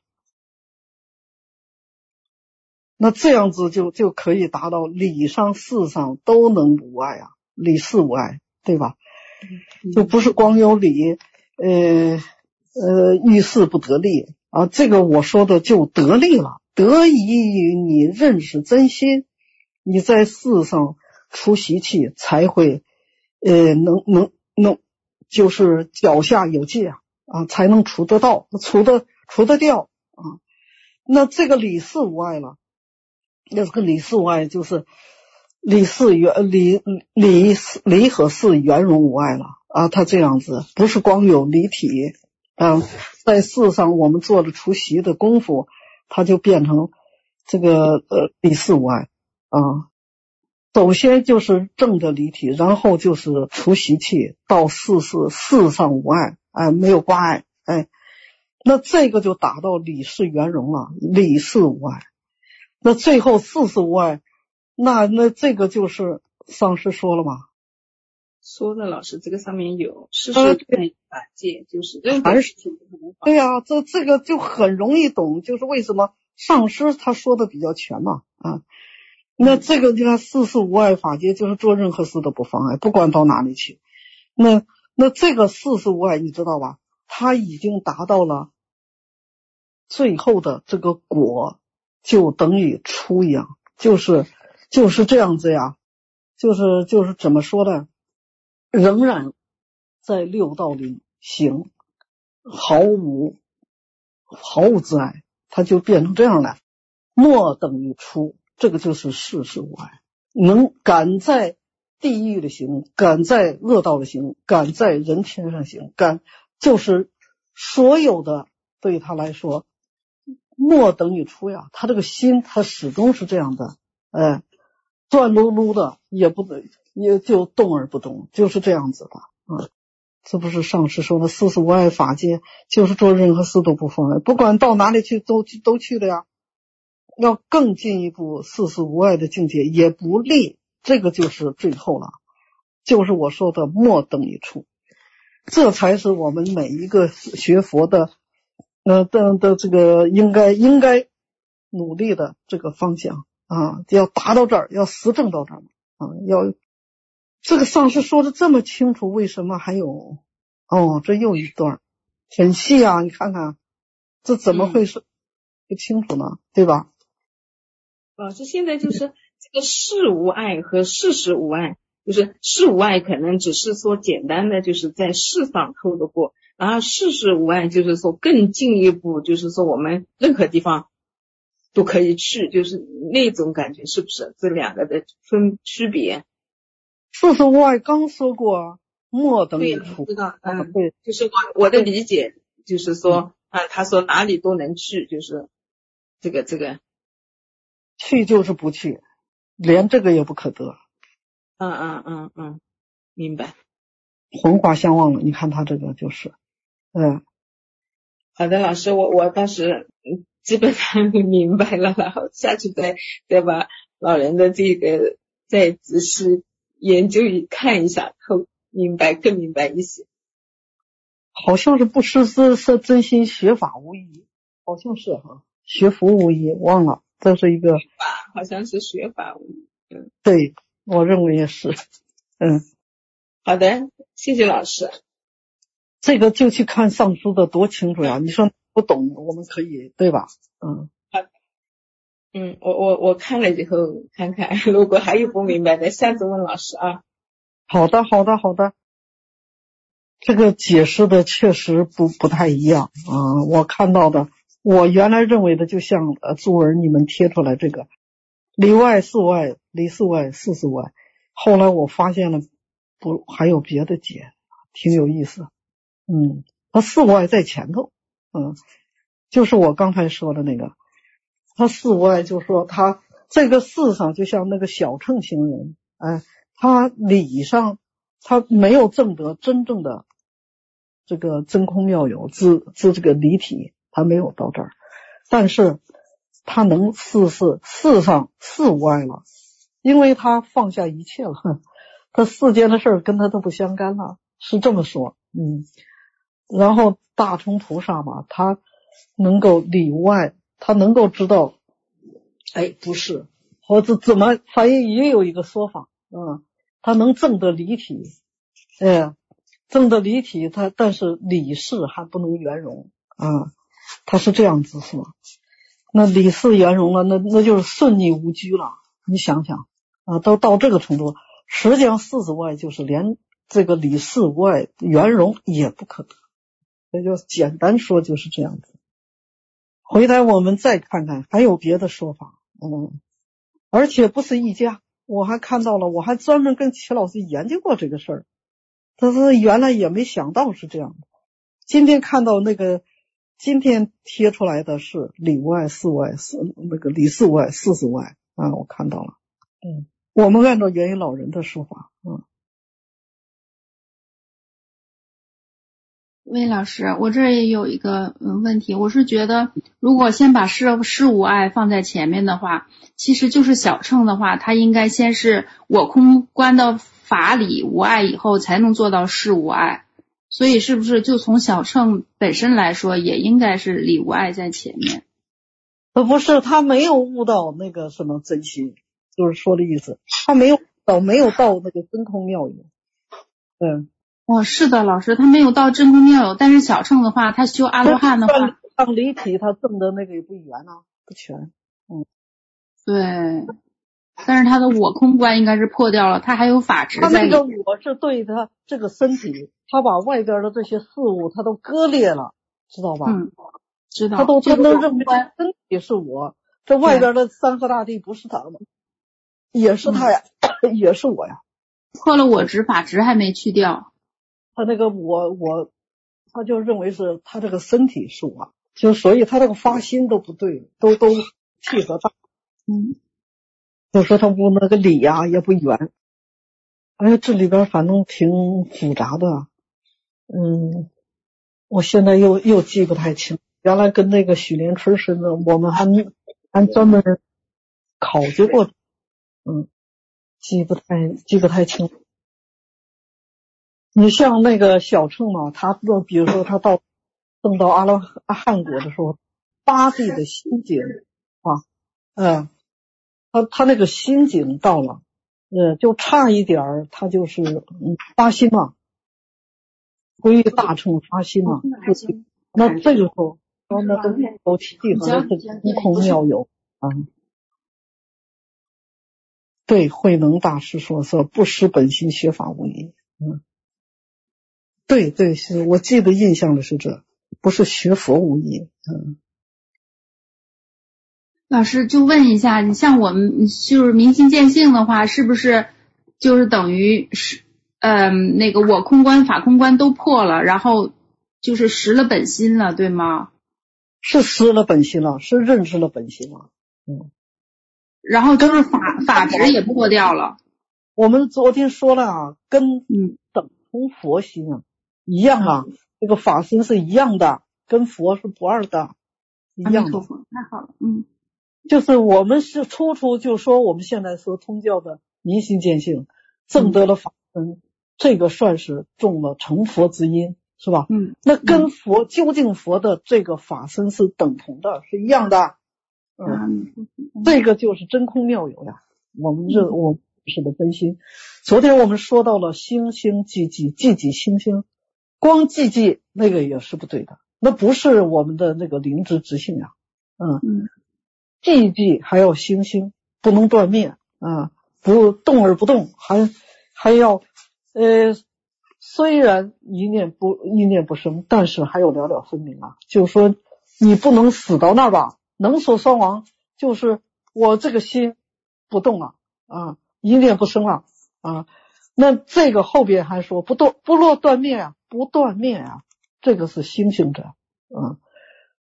那这样子就就可以达到理上事上都能无碍啊，理事无碍，对吧？就不是光有理，呃呃遇事不得力啊，这个我说的就得力了，得益于你认识真心，你在事上出习气才会呃能能能就是脚下有界啊，啊才能除得到，除得除得掉啊。那这个理事无碍了，那这个理事无碍就是理事圆理理理和事圆融无碍了啊，他这样子不是光有离体啊，在事上我们做了除习的功夫，它就变成这个呃理事无碍啊。首先就是正的离体，然后就是除习气，到事事事上无碍，哎，没有挂碍，哎，那这个就达到理事圆融了，理事无碍。那最后事事无碍，那那这个就是上师说了嘛， 说的老师这个上面有事事无碍法界，就是任何事情都不能对呀、啊，这这个就很容易懂，就是为什么上师他说的比较全嘛啊。那这个你看事事无碍法界就是做任何事都不妨碍，不管到哪里去。那那这个事事无碍你知道吧，他已经达到了最后的这个果，就等于出一样，就是就是这样子呀，就是就是怎么说呢，仍然在六道里行，毫无毫无自碍，它就变成这样了，莫等于出，这个就是事事无碍，能敢在地狱的行，敢在恶道的行，敢在人天上行，敢就是所有的对他来说莫等于出呀，他这个心他始终是这样的，哎，转噜噜的也不也就动而不动，就是这样子的啊。这不是上师说的事事无碍法界，就是做任何事都不妨碍，不管到哪里去都都去的呀。要更进一步事事无碍的境界也不利，这个就是最后了，就是我说的莫等于出，这才是我们每一个学佛的呃的的这个应该应该努力的这个方向啊，要达到这儿，要实证到这儿啊，要这个上师说的这么清楚，为什么还有哦这又一段很细啊，你看看这怎么会是不清楚呢、嗯、对吧？ 老师现在就是这个事无碍和事事无碍，就是事无碍可能只是说简单的就是在事上透得过，然后事事无碍就是说更进一步，就是说我们任何地方都可以去，就是那种感觉，是不是这两个的分区别？ 事事无碍刚说过莫等于出， 知道，嗯， 对， 就是我我的理解就是说啊，他说哪里都能去，就是这个这个去就是不去，连这个也不可得。 嗯嗯嗯嗯，明白。 魂化相忘了，你看他这个就是，嗯， 好的，老师，我我当时基本上明白了，然后下去再再把老人的这个再仔细研究一看一下，后明白更明白一些。 好像是不失是是真心学法无疑，好像是哈，学佛无疑，忘了。这是一个法，好像是学法无疑，嗯， 对，我认为也是，嗯， 好的，谢谢老师。 这个就去看上书的多清楚呀！你说不懂，我们可以对吧？嗯， 好，嗯，我我我看了以后看看，如果还有不明白的，下次问老师啊。 好的，好的，好的。这个解释的确实不不太一样啊，我看到的。我原来认为的就像呃朱文你们贴出来这个里外事外理事外事事外，后来我发现了不还有别的解，挺有意思。嗯，它事外在前头，嗯，就是我刚才说的那个他四无碍就说他这个事上就像那个小乘行人，哎，他理上他没有证得真正的这个真空妙有之之这个离体，他没有到这儿，但是他能事事事上四无碍了，因为他放下一切了，他世间的事儿跟他都不相干了，是这么说。嗯，然后大乘菩萨嘛，他能够理无碍，他能够知道，哎，不是，或者怎么，反正也有一个说法，嗯，他能证得离体，哎，证得离体，他但是理事还不能圆融啊，他是这样子说。那理事圆融了，那那就是顺逆无拘了。你想想啊，都到这个程度，实际上四十无碍就是连这个理事无碍圆融也不可得，也就简单说就是这样子。回来我们再看看还有别的说法，嗯，而且不是一家，我还看到了，我还专门跟齐老师研究过这个事儿，但是原来也没想到是这样的。今天看到那个今天贴出来的是理无碍、事无碍、那个理事无碍、事事无碍啊，我看到了。嗯，我们按照元因老人的说法，嗯。 魏老师，我这儿也有一个嗯问题，我是觉得如果先把事事无碍放在前面的话，其实就是小乘的话，它应该先是我空观到法理无碍以后，才能做到事无碍。所以是不是就从小乘本身来说，也应该是理无碍在前面？ 呃，不是，他没有悟到那个什么真心，就是说的意思，他没有到没有到那个真空妙有。嗯。 哦，是的，老师，他没有到真空妙有，但是小乘的话，他修阿罗汉的话， 上离体他证的那个也不圆啊，不全。嗯， 对，但是他的我空观应该是破掉了，他还有法执在里面。 他那个我是对他这个身体，他把外边的这些事物他都割裂了，知道吧？ 嗯，知道。 他都他都认为身体是我，这外边的山河大地不是他的，也是他呀，嗯、也是我呀。 破了我执，法执还没去掉。 他那个我我，他就认为是他这个身体是我，就所以他这个发心都不对，都都契合他。 嗯， 就说他不那个理呀、啊、也不圆，哎，这里边反正挺复杂的。嗯，我现在又又记不太清，原来跟那个许连春似的，我们还还专门考究过，嗯，记不太记不太清。你像那个小乘嘛，他比如说他到证到阿罗汉果的时候，八地的心境啊，嗯，他他那个心境到了，呃，就差一点儿，他就是嗯发心嘛，归于大乘发心嘛，那这个时候，说那个都契合的是真空妙有啊。对，慧能大师说说不失本心，学法无益，嗯。对对，是我记得印象的是这，不是学佛无益。嗯， 老师就问一下，你像我们就是明心见性的话，是不是就是等于是嗯那个我空观法空观都破了，然后就是实了本心了，对吗？ 是实了本心了，是认识了本心了。嗯， 然后就是法法执也破掉了。 我们昨天说了啊，跟嗯等同佛心啊。一样啊，这个法心是一样的，跟佛是不二的，一样的。 太好了，嗯， 就是我们是初初就说我们现在说通教的明心见性，证得了法身，嗯、这个算是中了成佛之因，是吧？ 嗯， 那跟佛、嗯、究竟佛的这个法身是等同的，是一样的。嗯，嗯这个就是真空妙有呀，我们认、嗯、我是的真心。昨天我们说到了星星寂寂，寂寂星星。光寂寂那个也是不对的，那不是我们的那个灵知之性啊。嗯，寂寂还要星星，不能断灭啊，不动而不动，还还要呃，虽然一念不一念不生，但是还有了了分明啊。就是说你不能死到那儿吧，能所双亡，就是我这个心不动了啊，一念不生了啊。那这个后边还说不动不落断灭啊。不断灭啊，这个是星星者，嗯，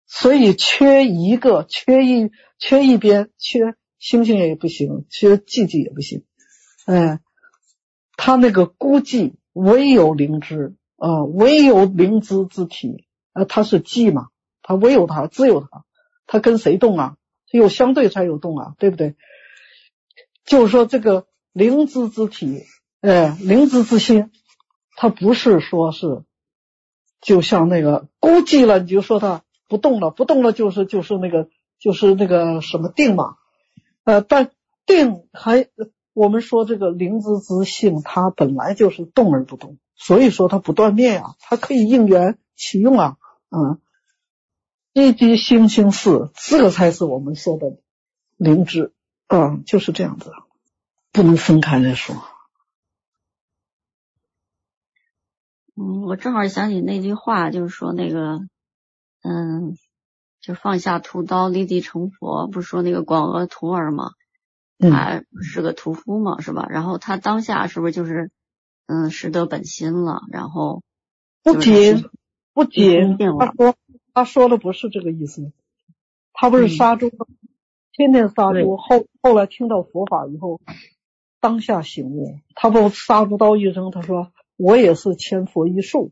所以缺一个，缺一缺一边，缺星星也不行，缺寂寂也不行。哎，他那个孤寂唯有灵知啊、呃，唯有灵知之体啊、呃，他是寂嘛，他唯有他，只有他，他跟谁动啊？只有相对才有动啊，对不对？就是说这个灵知之体，哎，灵知之心，它不是说是就像那个孤寂了，你就说它不动了，不动了就是就是那个就是那个什么定嘛，呃，但定还我们说这个灵知之性，它本来就是动而不动，所以说它不断灭啊，它可以应缘起用啊，嗯，寂寂星星似，这个才是我们说的灵知，嗯，就是这样子，不能分开来说。 嗯，我正好想起那句话，就是说那个，嗯，就放下屠刀，立地成佛，不是说那个广阿徒儿吗？他是个屠夫嘛，是吧？然后他当下是不是就是，嗯，识得本心了？然后不仅不仅，他说他说的不是这个意思，他不是杀猪，嗯、天天杀猪，后后来听到佛法以后，当下醒悟，他不杀猪刀一扔，他说。我也是千佛一术，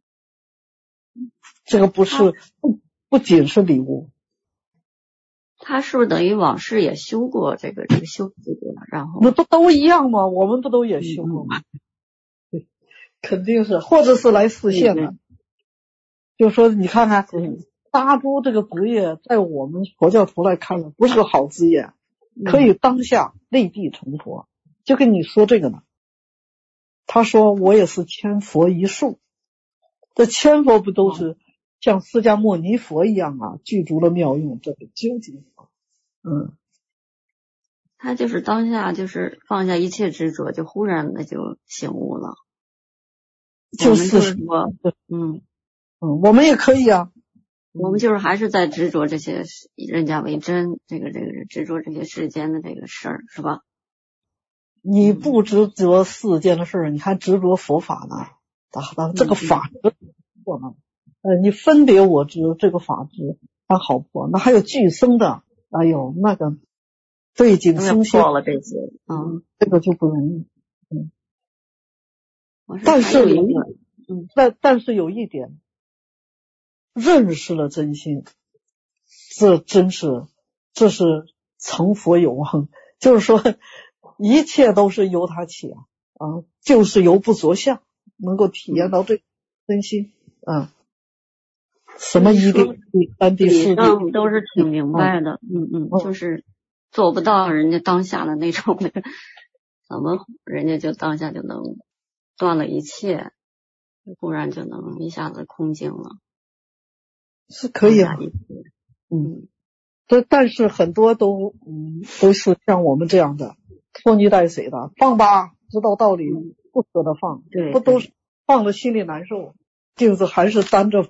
这个不是不不仅是礼物， 他是不是等于往事也修过这个这个修这个，然后那不都一样吗？我们不都也修过吗？对、嗯，肯定是，或者是来示现的。就说你看看，杀猪这个职业，在我们佛教徒来看呢，不是个好职业，可以当下立地成佛，就跟你说这个呢。他说我也是千佛一术，这千佛不都是像释迦牟尼佛一样啊，具足了妙用，这个究竟嗯， 他就是当下就是放下一切执着，就忽然的就醒悟了。 就是说嗯嗯，我们也可以啊， 我们就是还是在执着这些人家为真，这个这个执着这些世间的这个事儿，是吧？ 你不执着世间的事儿，你还执着佛法呢？啊，这个法执破呢？呃，你分别我执这个法执还好破，那还有俱生的，哎呦，那个对景生息破了这些，嗯， 这个就不容易。嗯，但是有一嗯，但但是有一点，认识了真心，这真是这是成佛有望，就是说。一切都是由他起啊，啊，就是由不着相，能够体验到这真心啊。什么一地、三地、四地都是挺明白的，嗯嗯，嗯就是做不到人家当下的那种那个，怎么人家就当下就能断了一切，忽然就能一下子空静了， 是可以啊，嗯，这但是很多都嗯都是像我们这样的。拖泥带水的，放吧，知道道理，不舍得放， 对， 不都是放了心里难受，就是还是担着，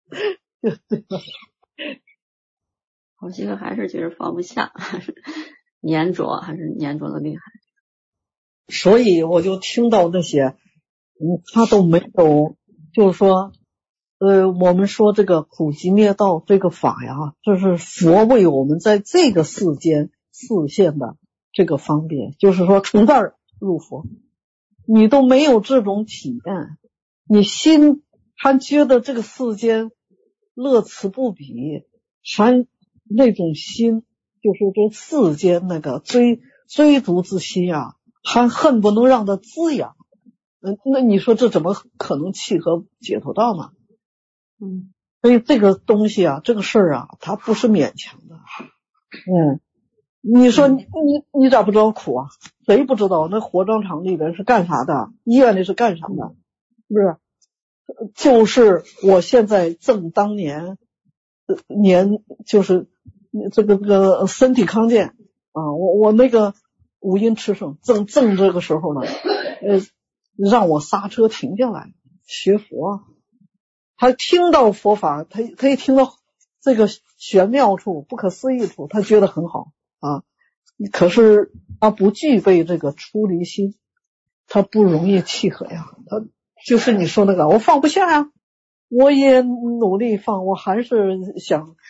好些个还是觉得放不下，还是粘着，还是粘着的厉害。 所以我就听到那些，嗯，他都没有，就是说，呃，我们说这个苦集灭道这个法呀，就是佛为我们在这个世间示现的。这个方便就是说从这儿入佛，你都没有这种体验，你心还觉得这个世间乐此不彼，还那种心就是这世间那个追追逐之心啊，还恨不能让它滋养，嗯，那你说这怎么可能契合解脱道呢？嗯，所以这个东西啊，这个事儿啊，它不是勉强的，嗯。你说你你你咋不知道苦啊？谁不知道？那火葬场里边是干啥的？医院里是干啥的？是不是？就是我现在正当年年就是这个这个身体康健啊，我我那个五阴炽盛，正正这个时候呢，呃，让我刹车停下来学佛，他听到佛法，他他一听到这个玄妙处、不可思议处，他觉得很好。啊，可是他不具备这个出离心，他不容易契合呀。他就是你说那个，我放不下呀，我也努力放，我还是想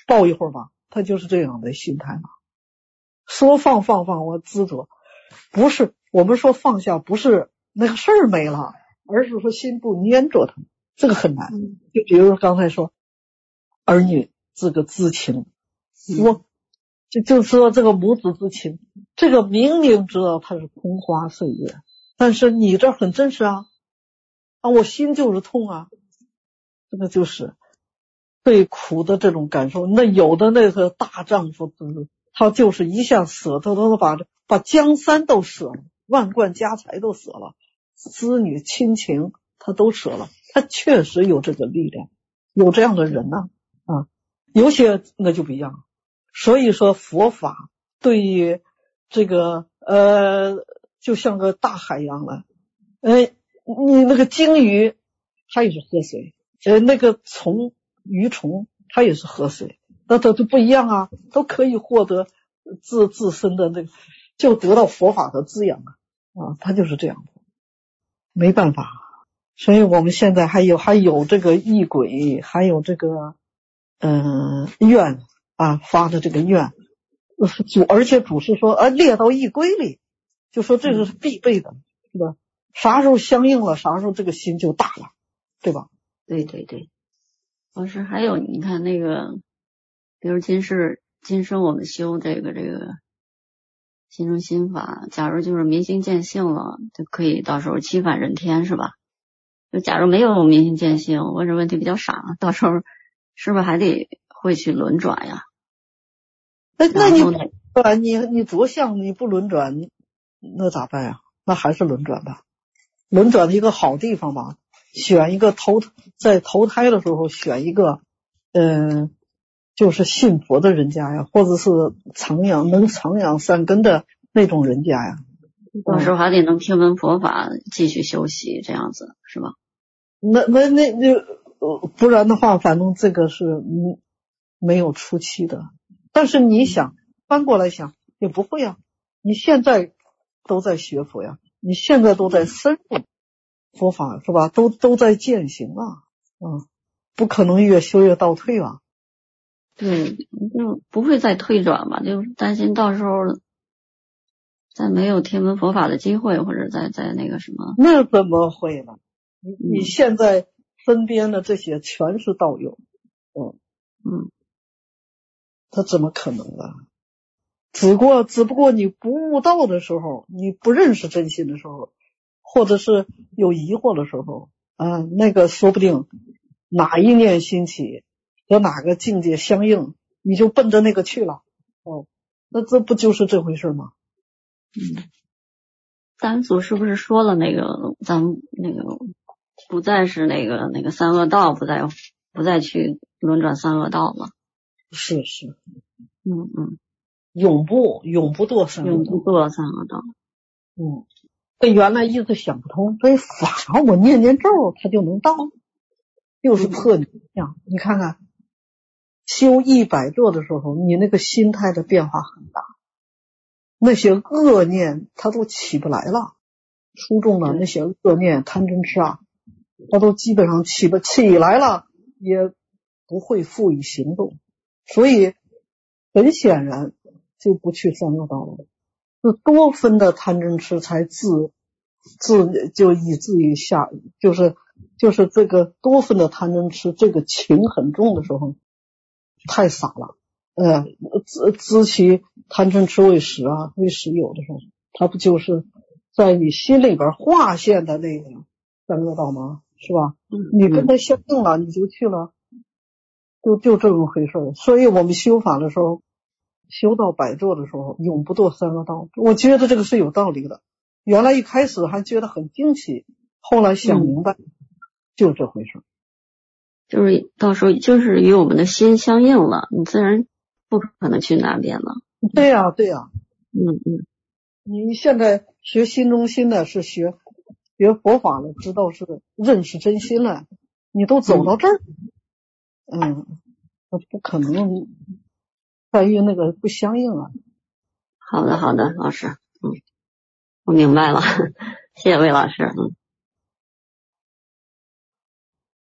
抱一会儿吧，他就是这样的心态嘛。说放放放，我执着，不是我们说放下，不是那个事儿没了，而是说心不粘着它，这个很难。就比如刚才说儿女这个知情，我就就说这个母子之情，这个明明知道它是空花岁月，但是你这很真实啊，啊，我心就是痛啊，这个就是对苦的这种感受。那有的那个大丈夫，他就是一下舍，他都把把江山都舍了，万贯家财都舍了，子女亲情他都舍了，他确实有这个力量，有这样的人呢 啊, 啊，有些那就不一样。所以说佛法对于这个呃，就像个大海洋了，呃，你那个鲸鱼它也是喝水，呃，那个虫鱼虫它也是喝水，那它都不一样啊，都可以获得自自身的那个，就得到佛法的滋养啊，啊，它就是这样的，没办法。所以我们现在还有还有这个异轨，还有这个嗯、呃、愿啊发的这个愿，主而且主是说啊列到异规里，就说这个是必备的，是吧？啥时候相应了，啥时候这个心就大了，对吧？ 对对对。老师还有你看那个，比如今世今生我们修这个这个心中心法，假如就是明心见性了，就可以到时候七返人天，是吧？就假如没有明心见性，问这问题比较傻，到时候是不是还得会去轮转呀？ 那那你不你你着相你不轮转，那咋办呀？那还是轮转吧，轮转的一个好地方吧，选一个投在投胎的时候选一个嗯、呃，就是信佛的人家呀，或者是长养能长养善根的那种人家呀， 到时候还得能听闻佛法，继续修习，这样子是吧？ 那那那那、呃、不然的话，反正这个是嗯没有出期的。但是你想翻过来想也不会啊，你现在都在学佛呀，你现在都在深入佛法是吧？都都在践行啊，嗯，不可能越修越倒退啊。 对，就不会再退转嘛，就担心到时候再没有听闻佛法的机会，或者再再那个什么。 那怎么会呢？你你现在身边的这些全是道友，嗯嗯， 他怎么可能啊？只不过只不过你不悟道的时候，你不认识真心的时候，或者是有疑惑的时候啊，那个说不定哪一念兴起和哪个境界相应，你就奔着那个去了。哦，那这不就是这回事吗？ 嗯，三祖是不是说了那个咱们那个不再是那个那个三恶道，不再不再去轮转三恶道了？ 是是， 嗯嗯， 永不永不堕三恶道， 永不堕三恶道。 嗯，这原来一直想不通，这法我念念咒它就能到，就是破你呀！你看看修一百座的时候，你那个心态的变化很大，那些恶念它都起不来了，书中的那些恶念贪嗔痴啊，它都基本上起不起来了，也不会赋予行动，所以很显然就不去三恶道了。是多分的贪嗔痴才自自就以至于下，就是就是这个多分的贪嗔痴，这个情很重的时候，太傻了。呃，知知其贪嗔痴为实啊，为实有的时候，它不就是在你心里边划线的那个三恶道吗？是吧？你跟他相应了，你就去了，就就这么回事。所以我们修法的时候，修到百座的时候，永不堕三恶道。我觉得这个是有道理的。原来一开始还觉得很惊奇，后来想明白，嗯、就这回事。 就是到时候就是与我们的心相应了，你自然不可能去那边了。 对呀、啊，对呀、啊。 嗯嗯。 你现在学心中心的是学学佛法了，知道是认识真心了，你都走到这儿，嗯，那、嗯、不可能。在于那个不相应啊。 好的，好的，老师，嗯，我明白了，谢谢魏老师，嗯。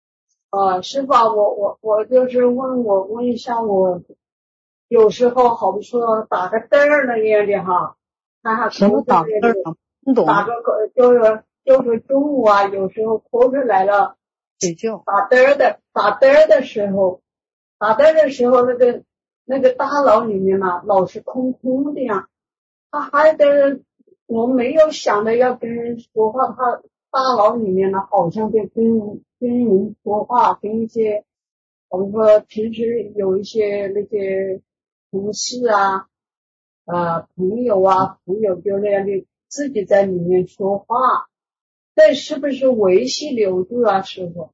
呃，师傅，我我我就是问我问一下，我有时候好比说打个灯儿那样的哈，看看什么打灯啊？不懂。 打个就是就是中午啊，有时候瞌睡来了， 睡觉。 打灯儿的打灯儿的时候，打灯儿的时候那个那个大脑里面嘛，老是空空的呀。他还在，我没有想着要跟人说话，他大脑里面呢好像在跟跟人说话，跟一些我们说平时有一些那些同事啊呃朋友啊朋友就那样的自己在里面说话，这是不是维系流度啊，师傅？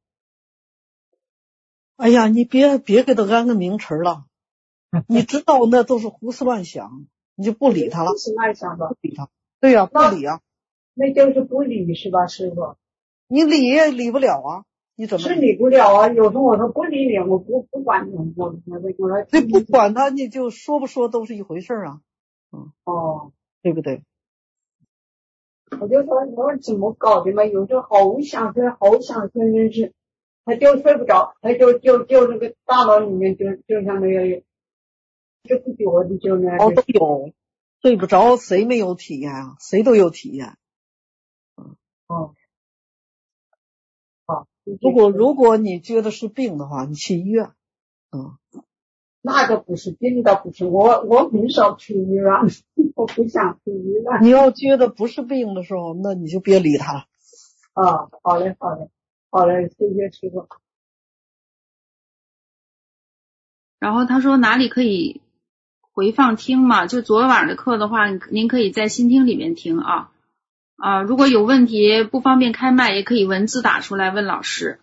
哎呀，你别别给他安个名词了，你知道那都是胡思乱想，你就不理他了。 胡思乱想吧， 不理他。对呀、啊，不理啊。 那就是不理是吧，师傅？ 你理也理不了啊，你怎么是理不了啊？有时候我说不理你，我不不管你，我我我你不管他，你就说不说都是一回事啊。嗯哦， 对不对？ 我就说我说怎么搞的嘛？有时候好想睡，好想睡，真是他就睡不着，他就就就那个大脑里面就就像那个就不觉的就那样。 哦，都有睡不着，谁没有体验啊？谁都有体验。嗯哦，好。 如果如果你觉得是病的话，你去医院。嗯， 那个不是病的，不是我我很少去医院，我不想去医院。 你要觉得不是病的时候，那你就别理他了。 啊，好嘞，好嘞，好嘞，谢谢师傅。 然后他说哪里可以回放听嘛？就昨晚的课的话，您可以在心听里面听啊啊，如果有问题不方便开麦，也可以文字打出来问老师。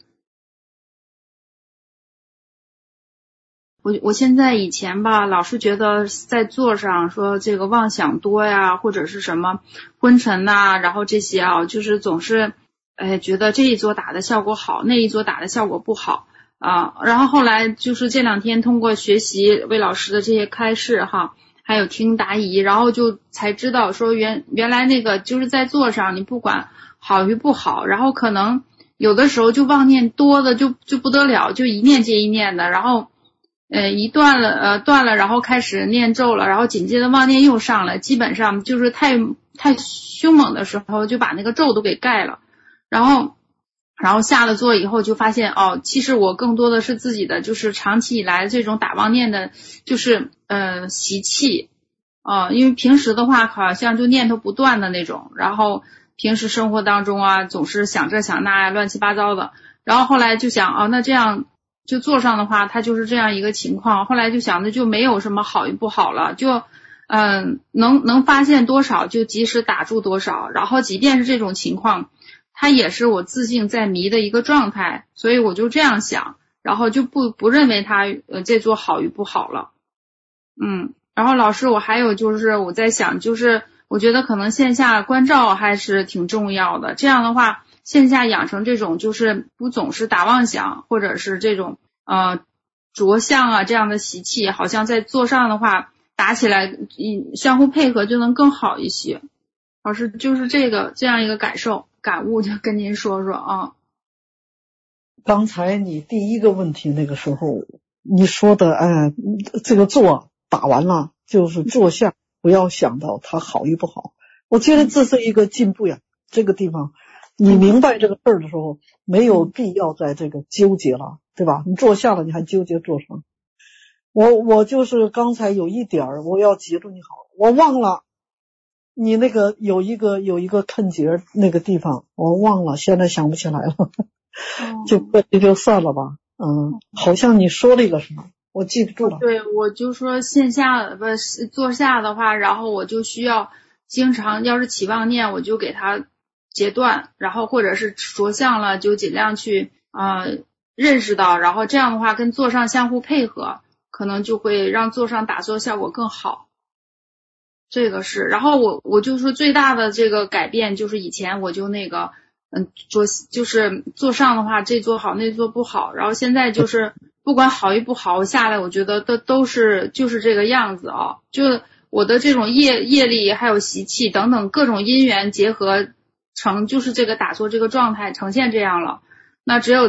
我我现在以前吧，老是觉得在座上说这个妄想多呀，或者是什么昏沉呐、啊，然后这些啊，就是总是哎觉得这一桌打的效果好，那一桌打的效果不好啊。然后后来就是这两天通过学习魏老师的这些开示哈，还有听答疑，然后就才知道说原原来那个就是在座上你不管好与不好，然后可能有的时候就妄念多的就就不得了，就一念接一念的，然后。呃，一断了，呃，断了，然后开始念咒了，然后紧接着妄念又上来，基本上就是太太凶猛的时候，就把那个咒都给盖了，然后，然后下了座以后就发现，哦，其实我更多的是自己的，就是长期以来这种打妄念的，就是呃习气，啊、呃，因为平时的话好像就念头不断的那种，然后平时生活当中啊，总是想这想那呀，乱七八糟的，然后后来就想，哦，那这样。就座上的话，它就是这样一个情况。后来就想着就没有什么好与不好了，就嗯能能发现多少就及时打住多少。然后即便是这种情况，它也是我自性在迷的一个状态，所以我就这样想，然后就不不认为它呃这座好与不好了。嗯，然后老师，我还有就是我在想，就是我觉得可能线下关照还是挺重要的。这样的话。线下养成这种就是不总是打妄想，或者是这种呃着相啊这样的习气，好像在座上的话打起来，嗯，相互配合就能更好一些。老师就是这个这样一个感受感悟，就跟您说说啊。 刚才你第一个问题那个时候你说的，哎，这个坐打完了就是坐下，不要想到它好与不好。我觉得这是一个进步呀，这个地方。你明白这个事儿的时候，没有必要在这个纠结了，对吧？你坐下了，你还纠结做什么？我我就是刚才有一点儿，我要记住你好，我忘了你那个有一个有一个坑节那个地方，我忘了，现在想不起来了，就过去就算了吧。嗯，好像你说了一个什么，我记不住了。 对，我就说线下不是坐下的话，然后我就需要经常，要是起妄念，我就给他。截断，然后或者是着相了，就尽量去呃认识到，然后这样的话跟座上相互配合，可能就会让座上打坐效果更好。这个是，然后我我就说最大的这个改变就是以前我就那个嗯着就是座上的话这座好那座不好，然后现在就是不管好与不好，我下来我觉得都都是就是这个样子啊，就我的这种业业力还有习气等等各种因缘结合。成就是这个打坐这个状态呈现这样了，那只有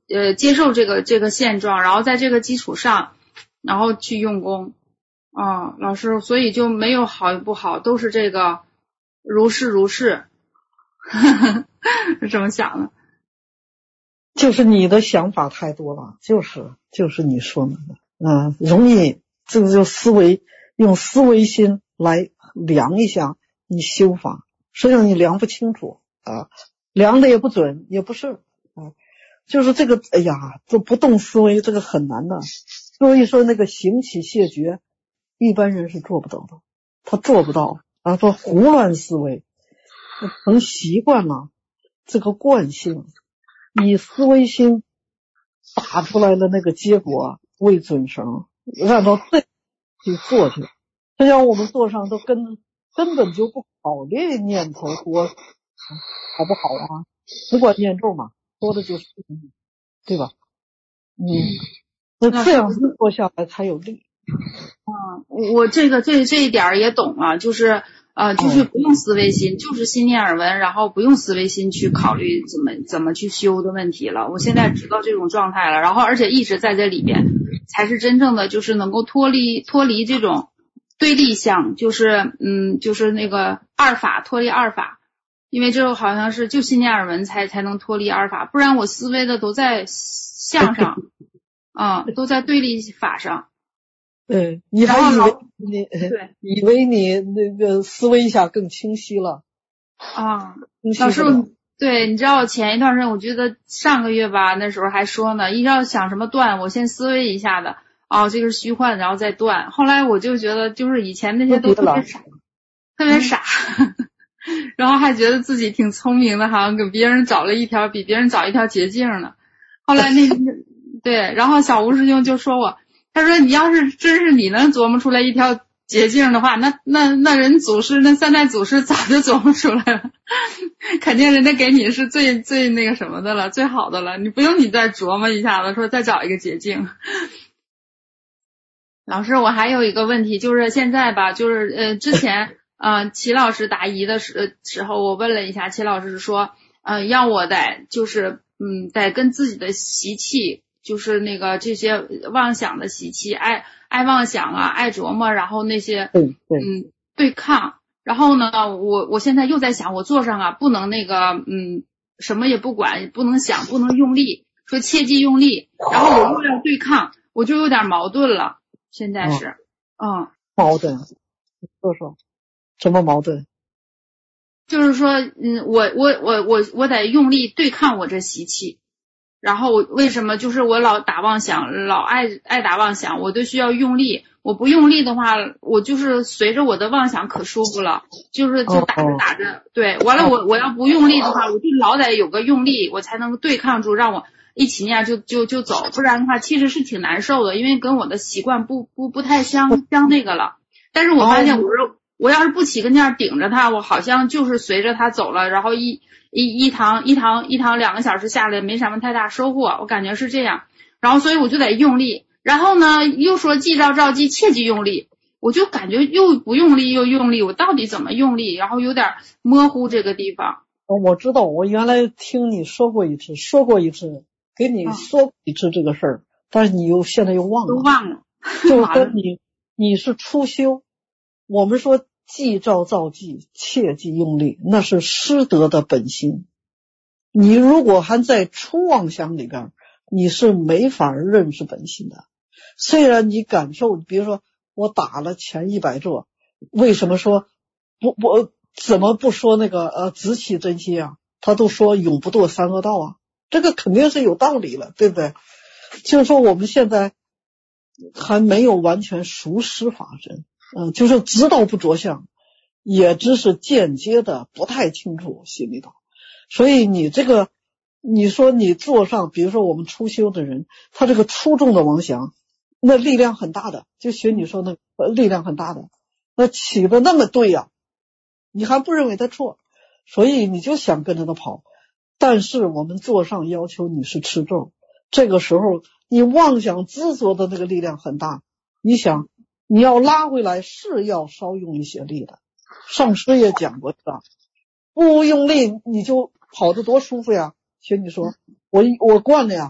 呃接受这个这个现状，然后在这个基础上，然后去用功。啊、哦，老师，所以就没有好与不好，都是这个如是如是，是这么想的。 就是你的想法太多了，就是就是你说的，嗯，容易这个就思维用思维心来量一下你修法，实际上你量不清楚啊，量的也不准，也不是啊，就是这个，哎呀，这不动思维这个很难的，所以说那个行起谢绝。一般人是做不到的，他做不到啊！说胡乱思维，成习惯了这个惯性，以思维心打出来的那个结果为准绳，按照这去做去。实际上我们做上都根根本就不考虑念头多好不好啊，只管念咒嘛，说的就是对吧？嗯，那这样做下来才有力。 嗯，我这个这这一点也懂了，就是呃，就是不用思维心，就是心念耳闻，然后不用思维心去考虑怎么怎么去修的问题了。我现在知道这种状态了，然后而且一直在这里边，才是真正的就是能够脱离脱离这种对立相，就是嗯，就是那个二法脱离二法，因为这好像是就心念耳闻才才能脱离二法，不然我思维的都在相上，啊、嗯，都在对立法上。 对，你还以为你对以为你那个思维一下更清晰了啊？老师，对，你知道我前一段时间，我觉得上个月吧，那时候还说呢，一要想什么断，我先思维一下的，哦，这个是虚幻，然后再断。后来我就觉得，就是以前那些都特别傻，特别傻，然后还觉得自己挺聪明的，好像给别人找了一条比别人找一条捷径呢。后来那对，然后小吴师兄就说我。他说你要是真是你能琢磨出来一条捷径的话，那那那人祖师那三代祖师早就琢磨出来了，肯定人家给你是最最那个什么的了，最好的了，你不用你再琢磨一下子说再找一个捷径。老师，我还有一个问题，就是现在吧，就是呃之前呃齐老师答疑的时时候，我问了一下齐老师说，呃要我得就是嗯得跟自己的习气。就是那个这些妄想的习气，爱爱妄想啊，爱琢磨，然后那些嗯嗯对抗，然后呢，我我现在又在想，我做上啊不能那个嗯什么也不管，不能想，不能用力，说切忌用力，然后我又要对抗，我就有点矛盾了，现在是嗯矛盾，说说什么矛盾？ 就是说嗯我我我我我得用力对抗我这习气。然后我为什么就是我老打妄想，老爱爱打妄想，我都需要用力。我不用力的话，我就是随着我的妄想可舒服了，就是就打着打着，对，完了我我要不用力的话，我就老得有个用力，我才能对抗住，让我一起那样就就就走，不然的话其实是挺难受的，因为跟我的习惯不不不太相相那个了。但是我发现我说我要是不起个那样顶着他，我好像就是随着他走了，然后一。一一堂一堂一堂两个小时下来没什么太大收获，我感觉是这样。然后所以我就得用力，然后呢又说记照照记切忌用力，我就感觉又不用力又用力，我到底怎么用力？然后有点模糊这个地方。 我知道，我原来听你说过一次，说过一次，给你说过一次这个事儿，嗯、但是你又现在又忘了， 都忘了。 就是说你你是初修，我们说。记照照记，切忌用力，那是师德的本心。你如果还在初妄想里边，你是没法认识本心的。虽然你感受，比如说我打了前一百座，为什么说不不怎么不说那个呃直起真心啊？他都说永不堕三恶道啊，这个肯定是有道理了，对不对？就是说我们现在还没有完全熟识法身。嗯，就是知道不着相，也只是间接的不太清楚心里头。所以你这个，你说你做上，比如说我们初修的人，他这个初中的妄想，那力量很大的，就学你说那呃力量很大的，那起的那么对呀、啊，你还不认为他错，所以你就想跟着他跑。但是我们做上要求你是持咒，这个时候你妄想执着的那个力量很大，你想。你要拉回来是要稍用一些力的，上师也讲过的，不用力你就跑得多舒服呀。学你说我我惯了呀，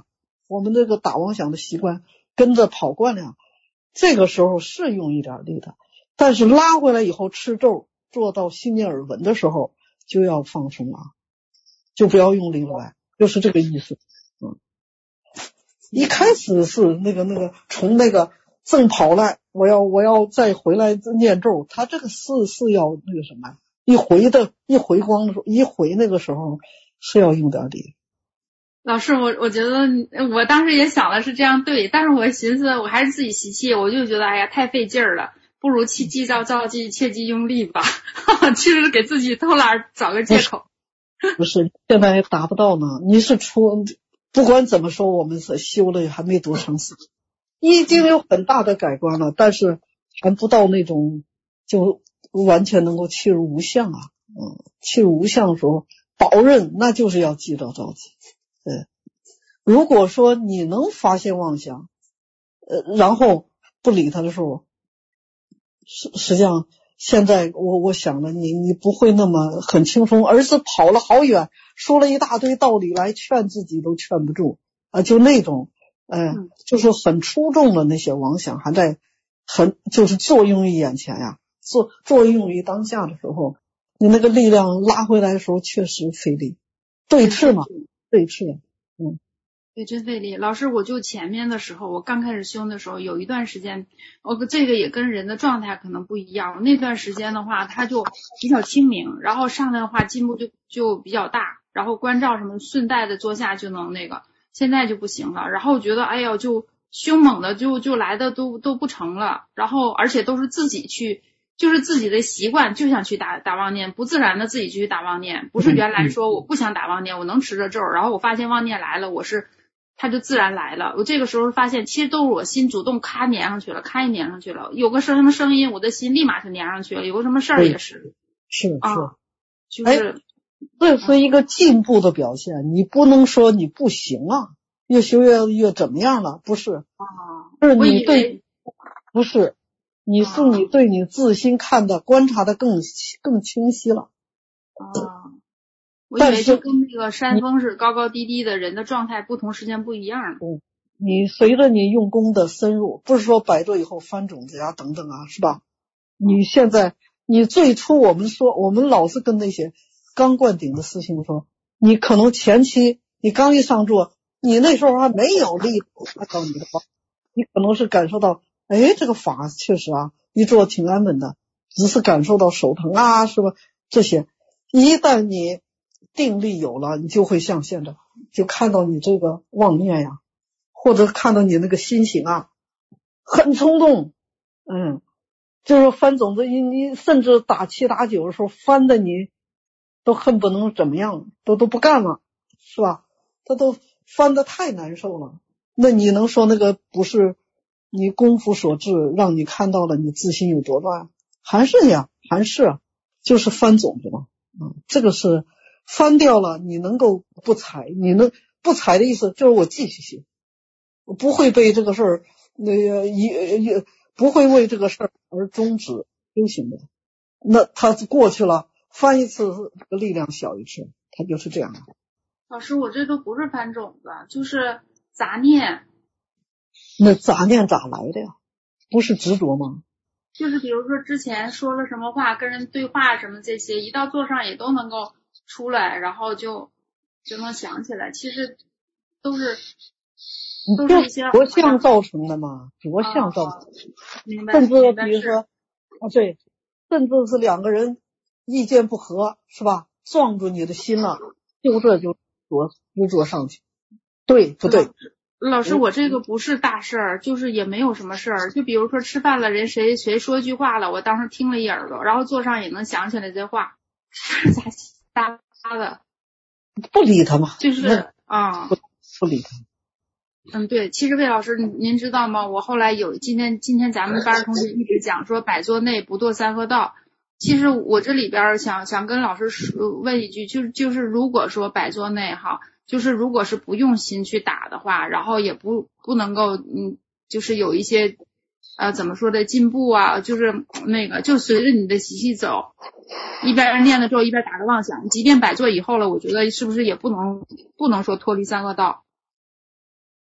我们这个打妄想的习惯跟着跑惯了，这个时候是用一点力的，但是拉回来以后吃咒做到心念耳闻的时候就要放松了，就不要用力了，就是这个意思。嗯，一开始是那个那个从那个正跑来，我要我要再回来念咒，他这个是是要那个什么，一回的一回光的时候，一回那个时候是要用点力。 老师，我我觉得我当时也想的是这样对，但是我寻思我还是自己习气，我就觉得哎呀太费劲儿了，不如气机照照机，切忌用力吧，其实给自己偷懒找个借口。 不是，现在还达不到呢。你是出不管怎么说，我们是修了还没多长时间，已经有很大的改观了，但是还不到那种就完全能够切入无相啊。嗯，切入无相的时候，保认那就是要记照照机。对，如果说你能发现妄想，呃，然后不理他的时候，实实际上现在我我想了，你你不会那么很轻松，而是跑了好远，说了一大堆道理来劝自己都劝不住啊、呃，就那种，呃，就是很出众的那些妄想还在很就是作用于眼前呀，作作用于当下的时候，你那个力量拉回来的时候确实费力，对峙嘛。对峙，嗯， 对，真费力。老师，我就前面的时候，我刚开始修的时候，有一段时间，我这个也跟人的状态可能不一样。那段时间的话，他就比较清明，然后上来的话进步就就比较大，然后关照什么顺带的坐下就能那个。现在就不行了，然后我觉得哎呦，就凶猛的就就来的都都不成了，然后而且都是自己去。就是自己的习惯就想去打打妄念，不自然的自己去打妄念，不是原来说我不想打妄念，我能持着咒，然后我发现妄念来了，我是它就自然来了。我这个时候发现其实都是我心主动咔粘上去了，咔一粘上去了，有个什么声音我的心立马就粘上去了，有个什么事儿也是是是、 啊、就是这是一个进步的表现，你不能说你不行啊，越修越越怎么样了，不是啊， 是你对不是你是你对你自心看的观察的更更清晰了啊，我以为就跟那个山峰是高高低低的，人的状态不同时间不一样。 嗯，你随着你用功的深入，不是说摆着以后翻种子呀等等啊，是吧？你现在你最初我们说我们老是跟那些刚灌顶的师兄说，你可能前期你刚一上座，你那时候还没有力他教你的话，你可能是感受到哎，这个法确实啊，一做挺安稳的，只是感受到手疼啊，是吧？这些，一旦你定力有了，你就会像现在，就看到你这个妄念呀，或者看到你那个心情啊，很冲动，嗯，就是翻种子，你你甚至打七打九的时候翻的你都恨不能怎么样，都都不干了，是吧？他都翻的太难受了，那你能说那个不是？你功夫所致，让你看到了你自心有多乱，还是呀，还是就是翻种子嘛，嗯，这个是翻掉了，你能够不踩，你能不踩的意思就是我继续修，我不会被这个事儿，那个一一不会为这个事儿而终止修行的。那他过去了，翻一次这个力量小一次，他就是这样的。 老师，我这都不是翻种子，就是杂念。 那杂念咋来的呀？不是执着吗？ 就是比如说之前说了什么话，跟人对话什么这些，一到座上也都能够出来，然后就就能想起来。其实都是都是一些着相造成的嘛，着相造成的。 明白。 甚至比如说啊，对，甚至是两个人意见不合，是吧？撞住你的心了，就这就着执着上去，对不对？ 老师，我这个不是大事儿，就是也没有什么事儿。就比如说吃饭了，人谁谁说一句话了，我当时听了一耳朵，然后座上也能想起来这话，杂七杂八的， 不理他嘛， 就是啊， 不不理他。 嗯，对，其实魏老师，您知道吗？我后来有今天今天咱们班同学一直讲说百座内不堕三恶道。其实我这里边想想跟老师问一句，就是就是如果说百座内哈。就是如果是不用心去打的话，然后也不不能够嗯，就是有一些呃怎么说的进步啊，就是那个就随着你的习气走，一边念的咒一边打个妄想，即便摆座以后了，我觉得是不是也不能不能说脱离三恶道？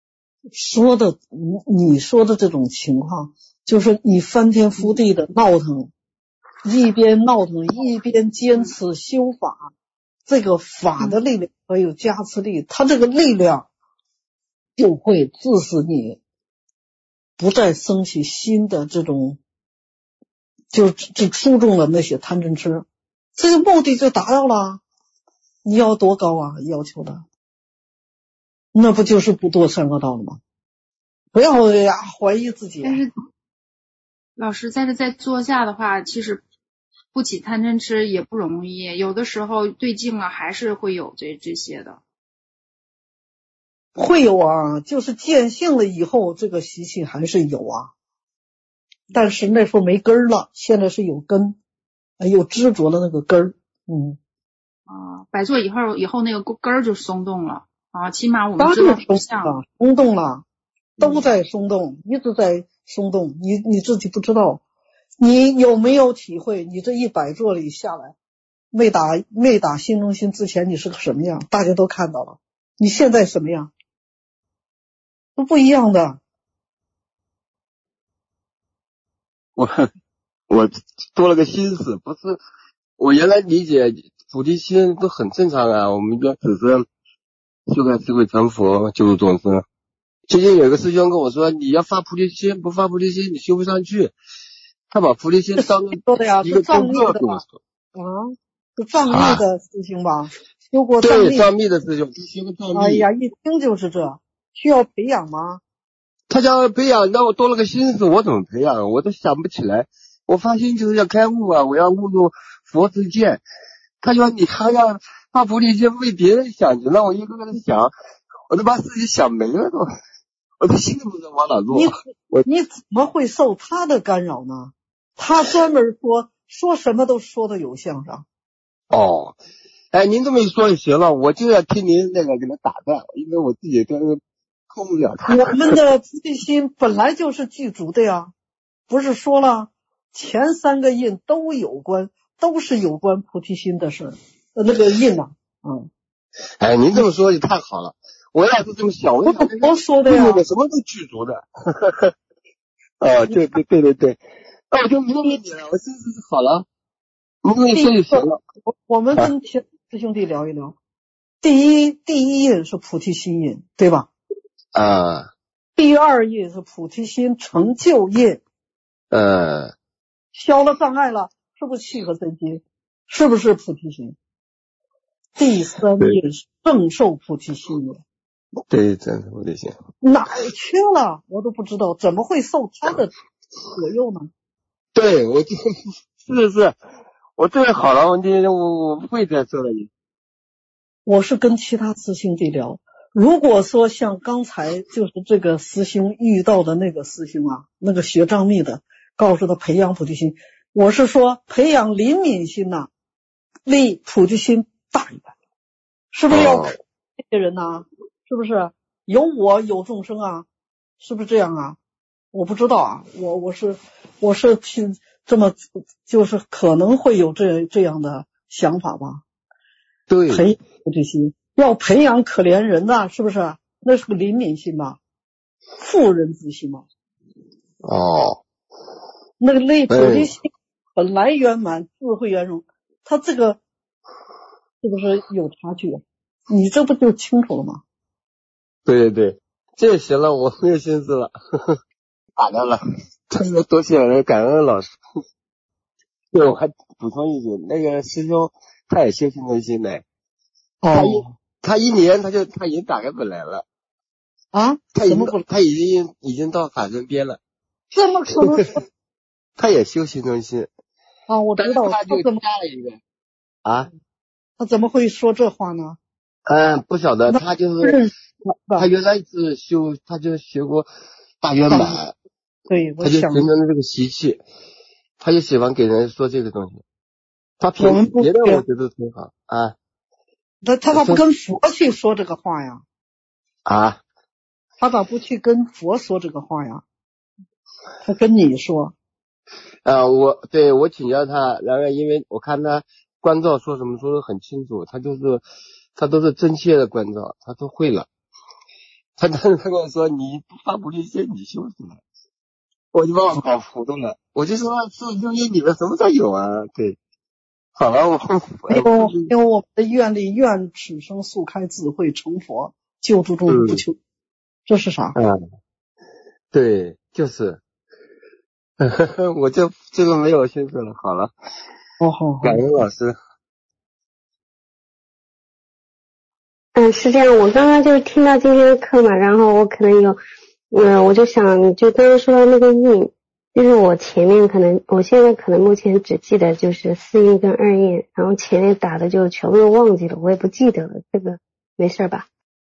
说的你你说的这种情况，就是你翻天覆地的闹腾，一边闹腾一边坚持修法，这个法的力量还有加持力，它这个力量就会致使你不再升起新的这种，就就注重了那些贪嗔痴，这个目的就达到了。你要多高啊要求的，那不就是不堕三恶道了吗？不要呀怀疑自己。 但是老师在这在坐下的话，其实不起贪嗔痴也不容易，有的时候对境了还是会有这这些的。 会有啊，就是见性了以后这个习气还是有啊，但是那时候没根儿了，现在是有根，有执着的那个根儿。嗯啊，摆坐以后以后那个根儿就松动了啊，起码我们知道松动了，松动了，都在松动，一直在松动，你你自己不知道，你有没有体会？你这一摆坐里下来，没打没打心中心之前你是个什么样，大家都看到了，你现在什么样，都不一样的。 我我多了个心思，不是我原来理解菩提心都很正常啊，我们要只是修开智慧成佛救度众生。最近有个师兄跟我说，你要发菩提心，不发菩提心你修不上去。他把菩提心当做一个工作跟我说。 啊，是藏密的师兄吧？修过藏密。 对，藏密的师兄，修过藏密。 哎呀，一听就是这，需要培养吗？ 他叫培养，让我多了个心思，我怎么培养？我都想不起来。我发心就是要开悟啊，我要悟入佛之见。他说你还要发菩提心为别人想，你让我一个个的想，我都把自己想没了都，我的心都不知道往哪落。 你我你怎么会受他的干扰呢？他专门说说什么都说的有相上。 哦，哎，您这么一说就行了，我就要听您那个给他打断，因为我自己都控不了他。 我们的菩提心本来就是具足的呀，不是说了前三个印都有关，都是有关菩提心的事，那个印啊，嗯。 哎，您这么说就太好了。我要是这么想，我怎么说的呀？ 什么都具足的。哦，对对对对对，那我就没问题了，我心思好了。您这么一说就行了。 我们跟其他师兄弟聊一聊。第一，第一印是菩提心印，对吧？ 啊。 第二印是菩提心成就印。 嗯。 消了障碍了，是不是契合真心？是不是菩提心？第三印是正受菩提心印。 对，正受菩提心。 哪去了？我都不知道，怎么会受他的左右呢？ 对，我就是是，我这好了，我今天我我不会再说了。 我是跟其他师兄弟聊，如果说像刚才就是这个师兄遇到的那个师兄啊，那个学藏密的，告诉他培养菩提心，我是说培养灵敏心呐、啊，离菩提心大一半，是不是要这些人呐、啊？是不是有我有众生啊？是不是这样啊？我不知道啊，我我是我是听这么就是可能会有这这样的想法吧。 对， 培养菩提心，要培养可怜人呐、啊，是不是？那是个灵敏心吧，妇人之心嘛。 哦， 那个类菩提心本来圆满，智慧圆融，他这个是不是有差距啊？你这不就清楚了吗？ 对对对，这也行了，我没有心思了，呵呵，打断了，真的多谢了，感恩老师。对，我还补充一句，那个师兄他也修行真心的，他一、哦、他一年他就他已经打开本来了啊， 他已经他已经已经到法身边了， 怎么可能？ 他也修行真心啊，我知道， 他就加了一个啊， 他怎么会说这话呢？ 嗯，不晓得，他就是他他原来是修，他就学过大圆满， 对， 他就形成了这个习气，他就喜欢给人说这个东西。他别别的我觉得挺好啊。 他他咋不跟佛去说这个话呀？ 啊？ 他咋不去跟佛说这个话呀？他跟你说。 啊，我对我请教他，然后因为我看他关照说什么说的很清楚，他就是他都是真切的关照，他都会了。 他他他跟我说你不发菩提心你修什么？我就把我搞糊涂了，我就说这六印里面什么都有啊，对。好了，我因为因为我们的愿力愿此生速开智慧成佛，救助众生不求、嗯、这是啥？ 嗯，对，就是我就这个没有心思了。好了， 哦好， 感恩老师。 嗯，是这样，我刚刚就是听到今天的课嘛，然后我可能有嗯，我就想就刚刚说到那个印，就是我前面可能我现在可能目前只记得就是四印跟二印，然后前面打的就全部都忘记了，我也不记得了，这个没事吧？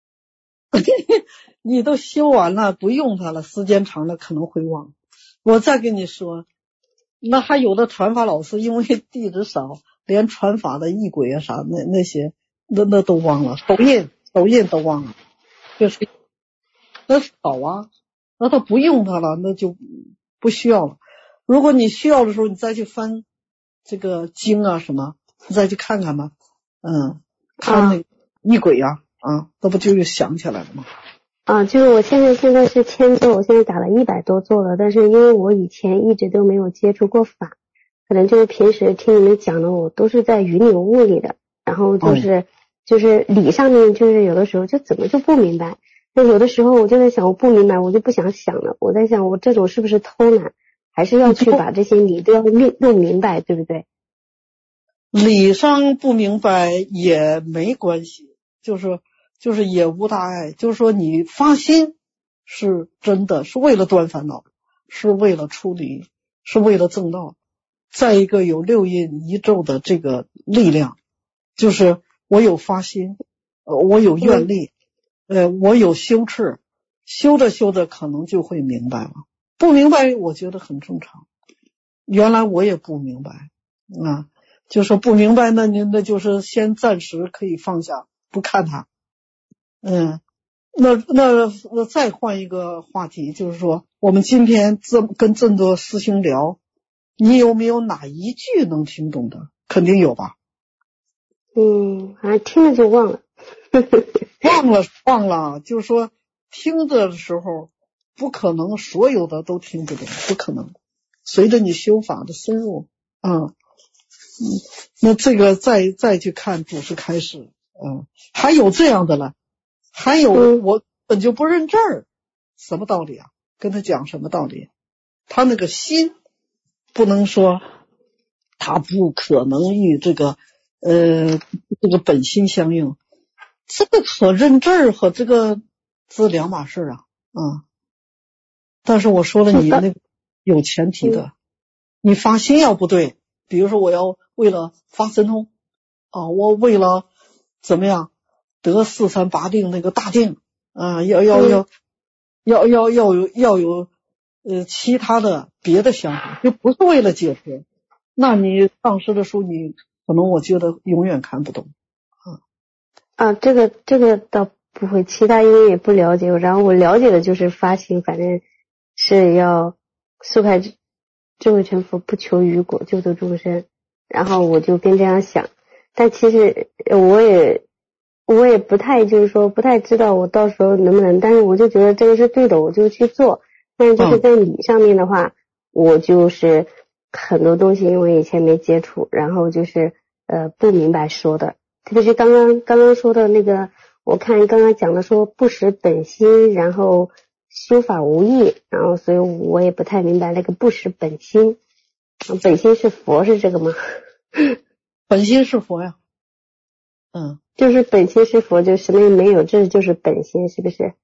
你都修完了不用它了，时间长了可能会忘。我再跟你说，那还有的传法老师因为弟子少，连传法的仪轨啊啥那那些那那都忘了，手印手印都忘了，就是那少啊，那他不用它了，那就不需要了。如果你需要的时候，你再去翻这个经啊什么，你再去看看吧。嗯，看那个仪轨啊啊，那不就想起来了吗？ 啊，就是我现在现在是签奏，我现在打了一百多座了，但是因为我以前一直都没有接触过法，可能就是平时听你们讲的，我都是在云里雾里的，然后就是、嗯、就是理上面就是有的时候就怎么就不明白，那有的时候我就在想我不明白，我就不想想了，我在想我这种是不是偷懒，还是要去把这些理都要弄弄明白，对不对？ 理上不明白也没关系，就是就是也无大碍，就是说你发心是真的，是为了断烦恼，是为了出离，是为了正道。再一个有六印一咒的这个力量，就是我有发心，呃，我有愿力，呃，我有修持，修着修着可能就会明白了。不明白我觉得很正常，原来我也不明白啊，就说不明白，那您那就是先暂时可以放下，不看它。嗯，那那那再换一个话题，就是说我们今天这跟这么多师兄聊，你有没有哪一句能听懂的？肯定有吧？ 嗯，好像听了就忘了。 忘了忘了，就是说听着的时候不可能所有的都听不懂，不可能。随着你修法的深入，嗯嗯，那这个再再去看祖师开示，嗯，还有这样的了。还有我本就不认字儿，什么道理啊？跟他讲什么道理？他那个心不能说他不可能与这个呃这个本心相应，这个和认字儿和这个是两码事啊啊！但是我说了，你那个有前提的，你发心要不对，比如说我要为了发神通啊，我为了怎么样？得四三八定那个大定啊，要要要要要要有要有呃其他的别的想法，就不是为了解脱。那你上师的书，你可能我觉得永远看不懂啊。啊，这个这个倒不会，其他因为也不了解，然后我了解的就是发心，反正是要速开智慧成佛，不求于果，救度众生。然后我就跟这样想，但其实我也。我也不太就是说不太知道我到时候能不能，但是我就觉得这个是对的，我就去做。但是就是在理上面的话、嗯、我就是很多东西因为以前没接触，然后就是呃不明白说的，特别是刚刚刚刚说的那个，我看刚刚讲的说不识本心，然后修法无益，然后所以我也不太明白那个不识本心。本心是佛是这个吗？ 本心是佛呀。嗯， 就是本心是佛，就什么也没有，这就是本心，是不是？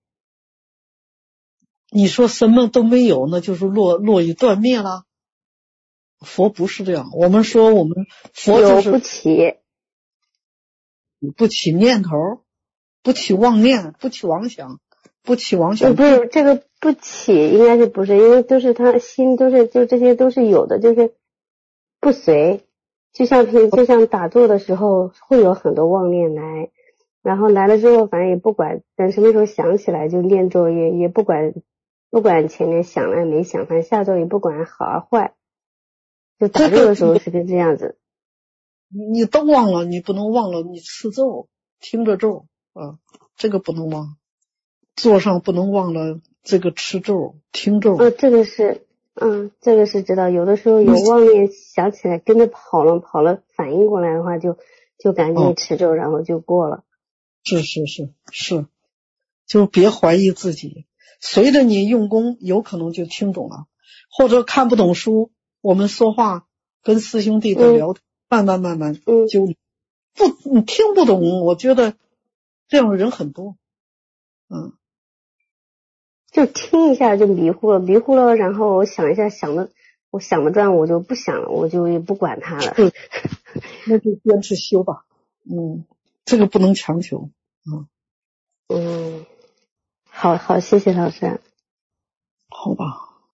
你说什么都没有，那就是落落于断灭了。佛不是这样，我们说我们佛就是有不起， 不起念头，不起妄念，不起妄想，不起妄想。 不是这个不起，应该是不是？因为都是他心都是就这些都是有的，就是不随。就像平就像打坐的时候会有很多妄念来，然后来了之后反正也不管等什么时候想起来就念咒，也也不管不管前面想了没想，反正下咒也不管好啊坏，就打坐的时候是个这样子。 你你都忘了，你不能忘了你持咒听着咒啊，这个不能忘。 座上不能忘了这个持咒听咒。 呃，这个是，嗯，这个是知道。有的时候有妄念想起来，跟着跑了跑了，反应过来的话就，就就赶紧持咒，然后就过了。 是是是是，就别怀疑自己。随着你用功，有可能就听懂了，或者看不懂书，我们说话跟师兄弟的聊天，嗯、慢慢慢慢就不你听不懂。我觉得这样的人很多，嗯， 就听一下就迷糊了，迷糊了，然后我想一下，想的我想不转，我就不想了，我就也不管它了。 那就坚持修吧，嗯，这个不能强求， 嗯嗯。好好，谢谢老师。 好吧。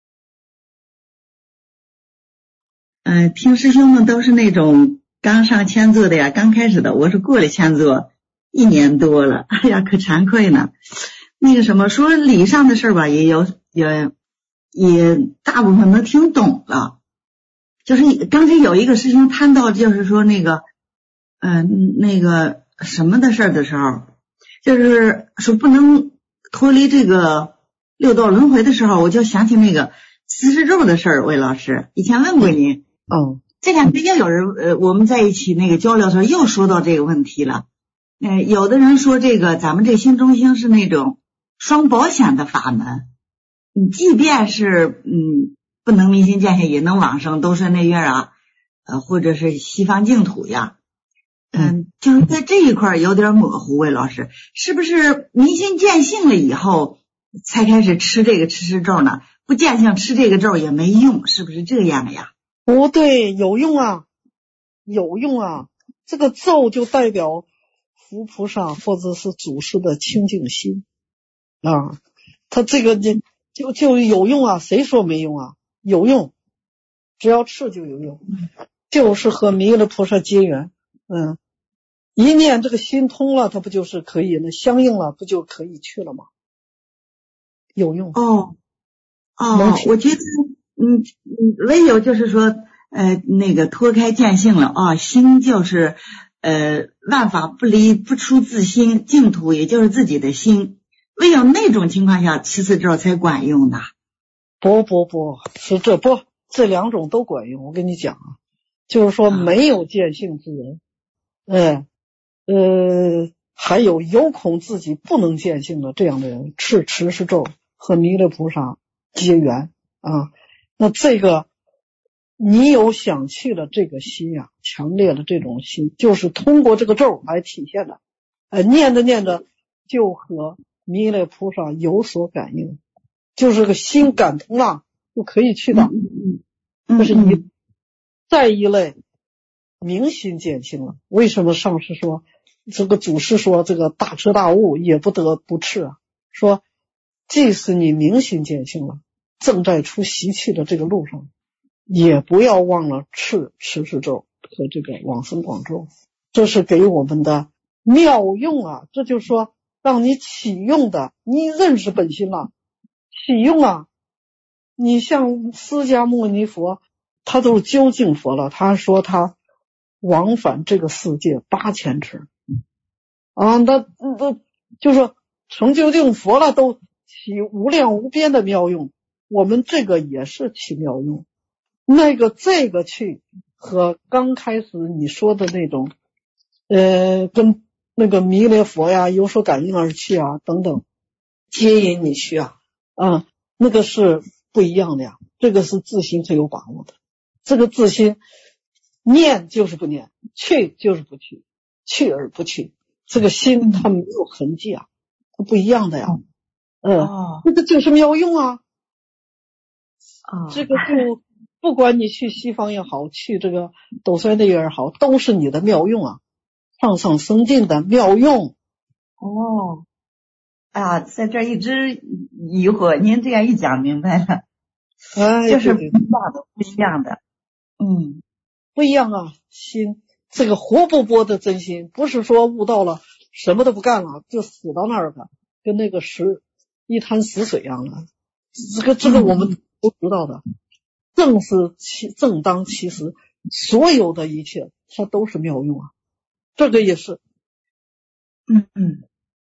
嗯、呃，听师兄们都是那种刚上千座的呀，刚开始的，我是过了千座一年多了，哎呀，可惭愧呢。那个什么，说理上的事儿吧，也有也也大部分能听懂了。就是刚才有一个师兄谈到，就是说那个，嗯、呃，那个什么的事儿的时候，就是说不能脱离这个六道轮回的时候，我就想起那个四十咒的事儿。魏老师以前问过您， 嗯， 这两天又有人呃，我们在一起那个交流的时候又说到这个问题了。呃，有的人说这个咱们这新中兴是那种双保险的法门，你即便是嗯不能明心见性，也能往生，都是那样啊，呃，或者是西方净土呀。嗯，就是在这一块有点模糊。魏老师，是不是明心见性了以后才开始吃这个吃吃咒呢？不见性吃这个咒也没用，是不是这样呀？ 不对，有用啊，有用啊。这个咒就代表佛菩萨或者是祖师的清净心啊，他这个就就就有用啊，谁说没用啊？有用，只要吃就有用，就是和弥勒菩萨结缘。嗯，一念这个心通了，它不就是可以呢？相应了，不就可以去了吗？有用哦哦，我觉得嗯嗯，唯有就是说呃那个脱开见性了啊、哦，心就是呃万法不离不出自心，净土也就是自己的心，唯有那种情况下持此咒才管用的。 不不不，是这不这两种都管用。我跟你讲啊，就是说没有见性之人。嗯呃，还有有恐自己不能见性的这样的人，持持是咒和弥勒菩萨结缘啊。那这个你有想去的这个心呀、啊，强烈的这种心，就是通过这个咒来体现的。呃，念着念着就和弥勒菩萨有所感应，就是个心感通了，就可以去的。这是一再一类。明心见性了，为什么上师说这个祖师说这个大彻大悟也不得不持啊？说即使你明心见性了，正在出习气的这个路上，也不要忘了持持持咒和这个往生广咒，这是给我们的妙用啊！这就是说让你启用的，你认识本心了，启用啊！你像释迦牟尼佛，他都是究竟佛了，他说他往返这个世界八千次啊，那那就是说成就定佛了，都起无量无边的妙用。我们这个也是起妙用，那个这个去和刚开始你说的那种，呃，跟那个弥勒佛呀有所感应而去啊等等，接引你去啊，啊，那个是不一样的呀。这个是自心最有把握的，这个自心。念就是不念，去就是不去，去而不去，这个心它没有痕迹啊，它不一样的呀。嗯，哦、这个就是妙用啊。哦，这个就不管你去西方也好，去这个斗衰的也好，都是你的妙用啊，上上升进的妙用。 哦，哎呀，在这一直疑惑，您这样一讲明白了， 哎， 就是不一样的，不一样的，嗯。 不一样啊，心这个活泼泼的真心，不是说悟到了什么都不干了就死到那儿了，跟那个石一滩死水一样了。这个这个我们都知道的，正是其正当其时，所有的一切它都是妙用啊。这个也是， 嗯嗯，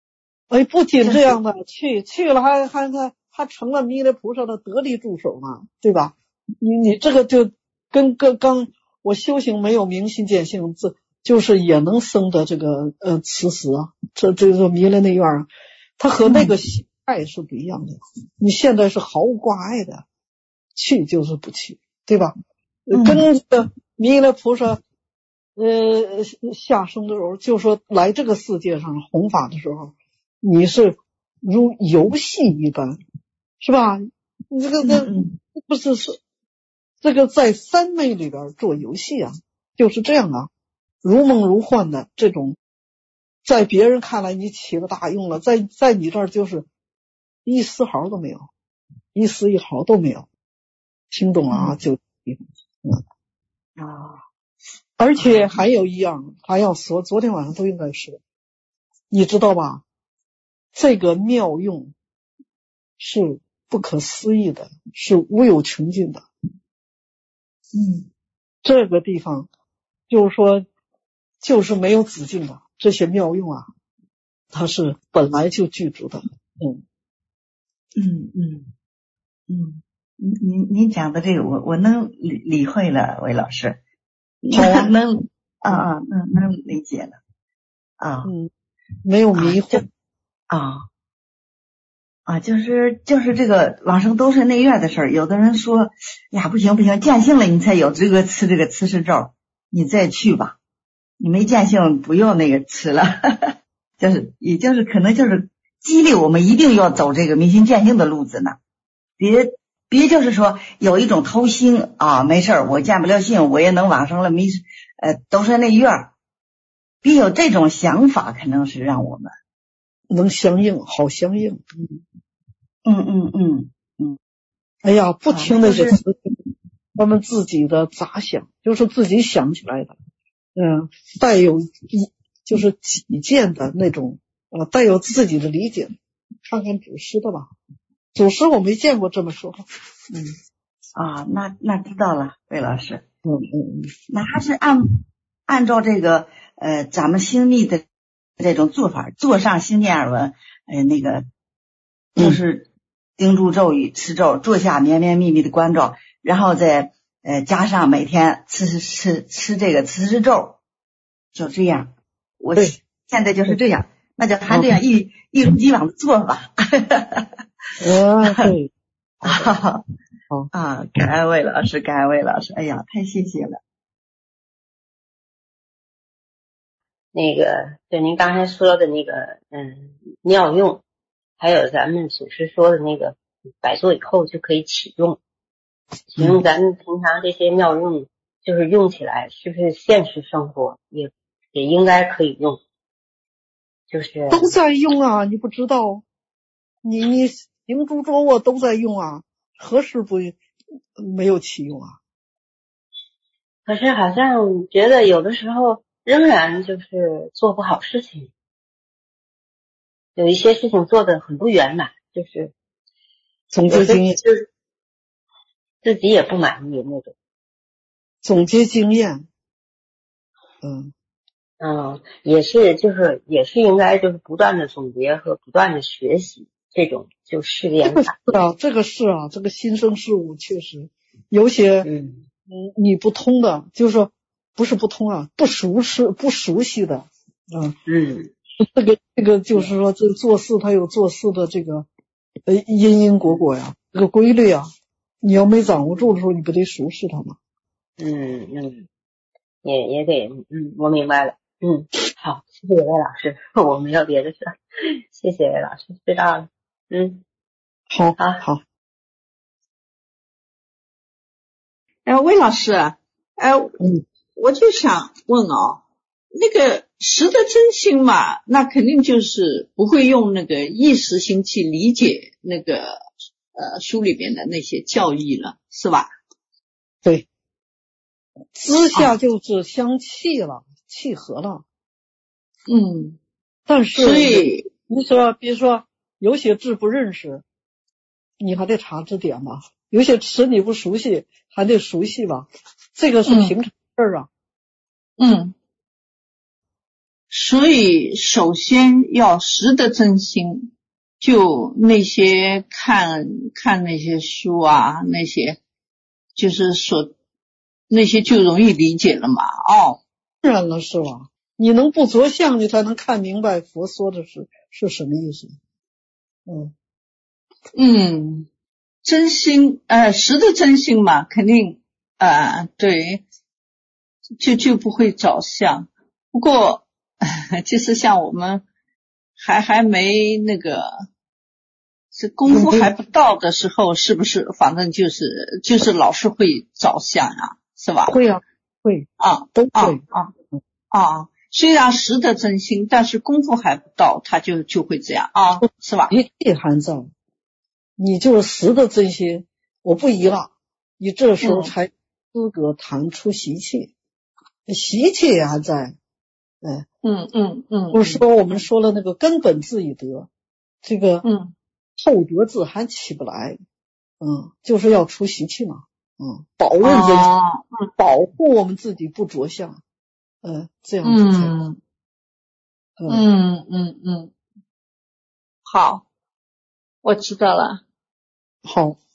哎，不仅这样的，去去了还还还还成了弥勒菩萨的得力助手呢，对吧？你你这个就跟跟刚我修行没有明心见性，这就是也能生的这个呃慈时啊，这这个弥勒内院啊，它和那个心爱是不一样的。嗯、你现在是毫无挂碍的，去就是不去，对吧？嗯、跟这个弥勒菩萨呃下生的时候，就说来这个世界上弘法的时候。你是如游戏一般，是吧？你这个这不是是这个在三昧里边做游戏啊，就是这样啊，如梦如幻的这种，在别人看来你起了大用了，在在你这儿就是一丝毫都没有，一丝一毫都没有，听懂了啊？就嗯啊，而且还有一样，还要说，昨天晚上都应该说，你知道吧？这个妙用是不可思议的，是无有穷尽的。嗯，这个地方就是说，就是没有止境的这些妙用啊，它是本来就具足的。嗯嗯嗯嗯，您您您讲的这个，我我能理理会了，韦老师， 好能啊啊能能理解了啊， 嗯，没有迷惑。 啊啊，就是就是这个往生都是内院的事儿。有的人说呀，不行不行，见性了你才有这个吃这个慈氏咒，你再去吧。你没见性不用那个吃了，就是也就是可能就是激励我们一定要走这个明心见性的路子呢。别别就是说有一种偷心啊，没事儿，我见不了性，我也能往生了，没呃都是内院。别有这种想法，可能是让我们。 能相应，好相应。 嗯嗯嗯嗯。 哎呀，不听那些词，他们自己的杂想，就是自己想起来的。嗯，带有一就是己见的那种，呃，带有自己的理解。看看祖师的吧，祖师我没见过这么说的。 嗯啊，那那知道了，魏老师。 嗯嗯嗯， 那还是按按照这个呃咱们心密的。这种做法，坐上心念耳闻，呃，那个就是盯住咒语、持咒，坐下绵绵密密的关照，然后再呃加上每天吃吃吃吃这个持持咒，就这样。我现在就是这样，那就还这样一一如既往的做法。 啊，对， 好啊，感恩魏老师，感恩魏老师，哎呀，太谢谢了。 那个，就您刚才说的那个，嗯，妙用，还有咱们祖师说的那个，摆坐以后就可以启用。启用咱们平常这些妙用，就是用起来，是不是现实生活也也应该可以用？就是都在用啊，你不知道？你你行住坐卧都在用啊，何时不没有启用啊？ 可是好像觉得有的时候。仍然就是做不好事情，有一些事情做得很不圆满，就是总结经验， 就是自己也不满意那种。 总结经验，嗯嗯，也是就是也是应该就是不断的总结和不断的学习，这种就试验法。 是啊，这个是啊，这个新生事物确实有些嗯你不通的，就是说。不是不通啊，不熟悉不熟悉的，嗯嗯， 这个这个就是说，这做事它有做事的这个呃因因果果呀，这个规律啊，你要没掌握住的时候，你不得熟悉它吗？ 嗯嗯，也也得嗯，我明白了，嗯，好，谢谢魏老师，我没有别的事，谢谢魏老师，知道了，嗯， 好， 好， 好。 哎，魏老师，哎，嗯。我就想问哦，那个识得真心嘛，那肯定就是不会用那个意识心去理解那个呃书里边的那些教义了，是吧？ 对，知下就是相契了，啊、契合了。 嗯， 但是所以你说，比如说有些字不认识，你还得查字典吧；有些词你不熟悉，还得熟悉吧。这个是平常。事儿啊， 嗯， 所以首先要识得真心，就那些看看那些书啊，那些就是说那些就容易理解了嘛。哦， 当然了，是吧？你能不着相，你才能看明白佛说的是是什么意思。嗯嗯，真心呃识得真心嘛，肯定呃对，就就不会找相。不过就是像我们还还没那个是功夫还不到的时候，是不是反正就是就是老是会找相啊，是吧？ 会啊，会啊， 都会啊啊啊！虽然识得真心，但是功夫还不到，他就就会这样啊，是吧？ 习气还在，你就是识得真心，我不依赖，你这时候才资格谈出习气，嗯、习气也还在。哎， 嗯嗯嗯， 不是说我们说了那个根本自已得，这个嗯后得字还起不来，嗯，就是要出习气嘛，嗯，保卫真心， 嗯， 保护我们自己不着相，嗯，这样子才， 嗯嗯嗯嗯，好，我知道了。 好。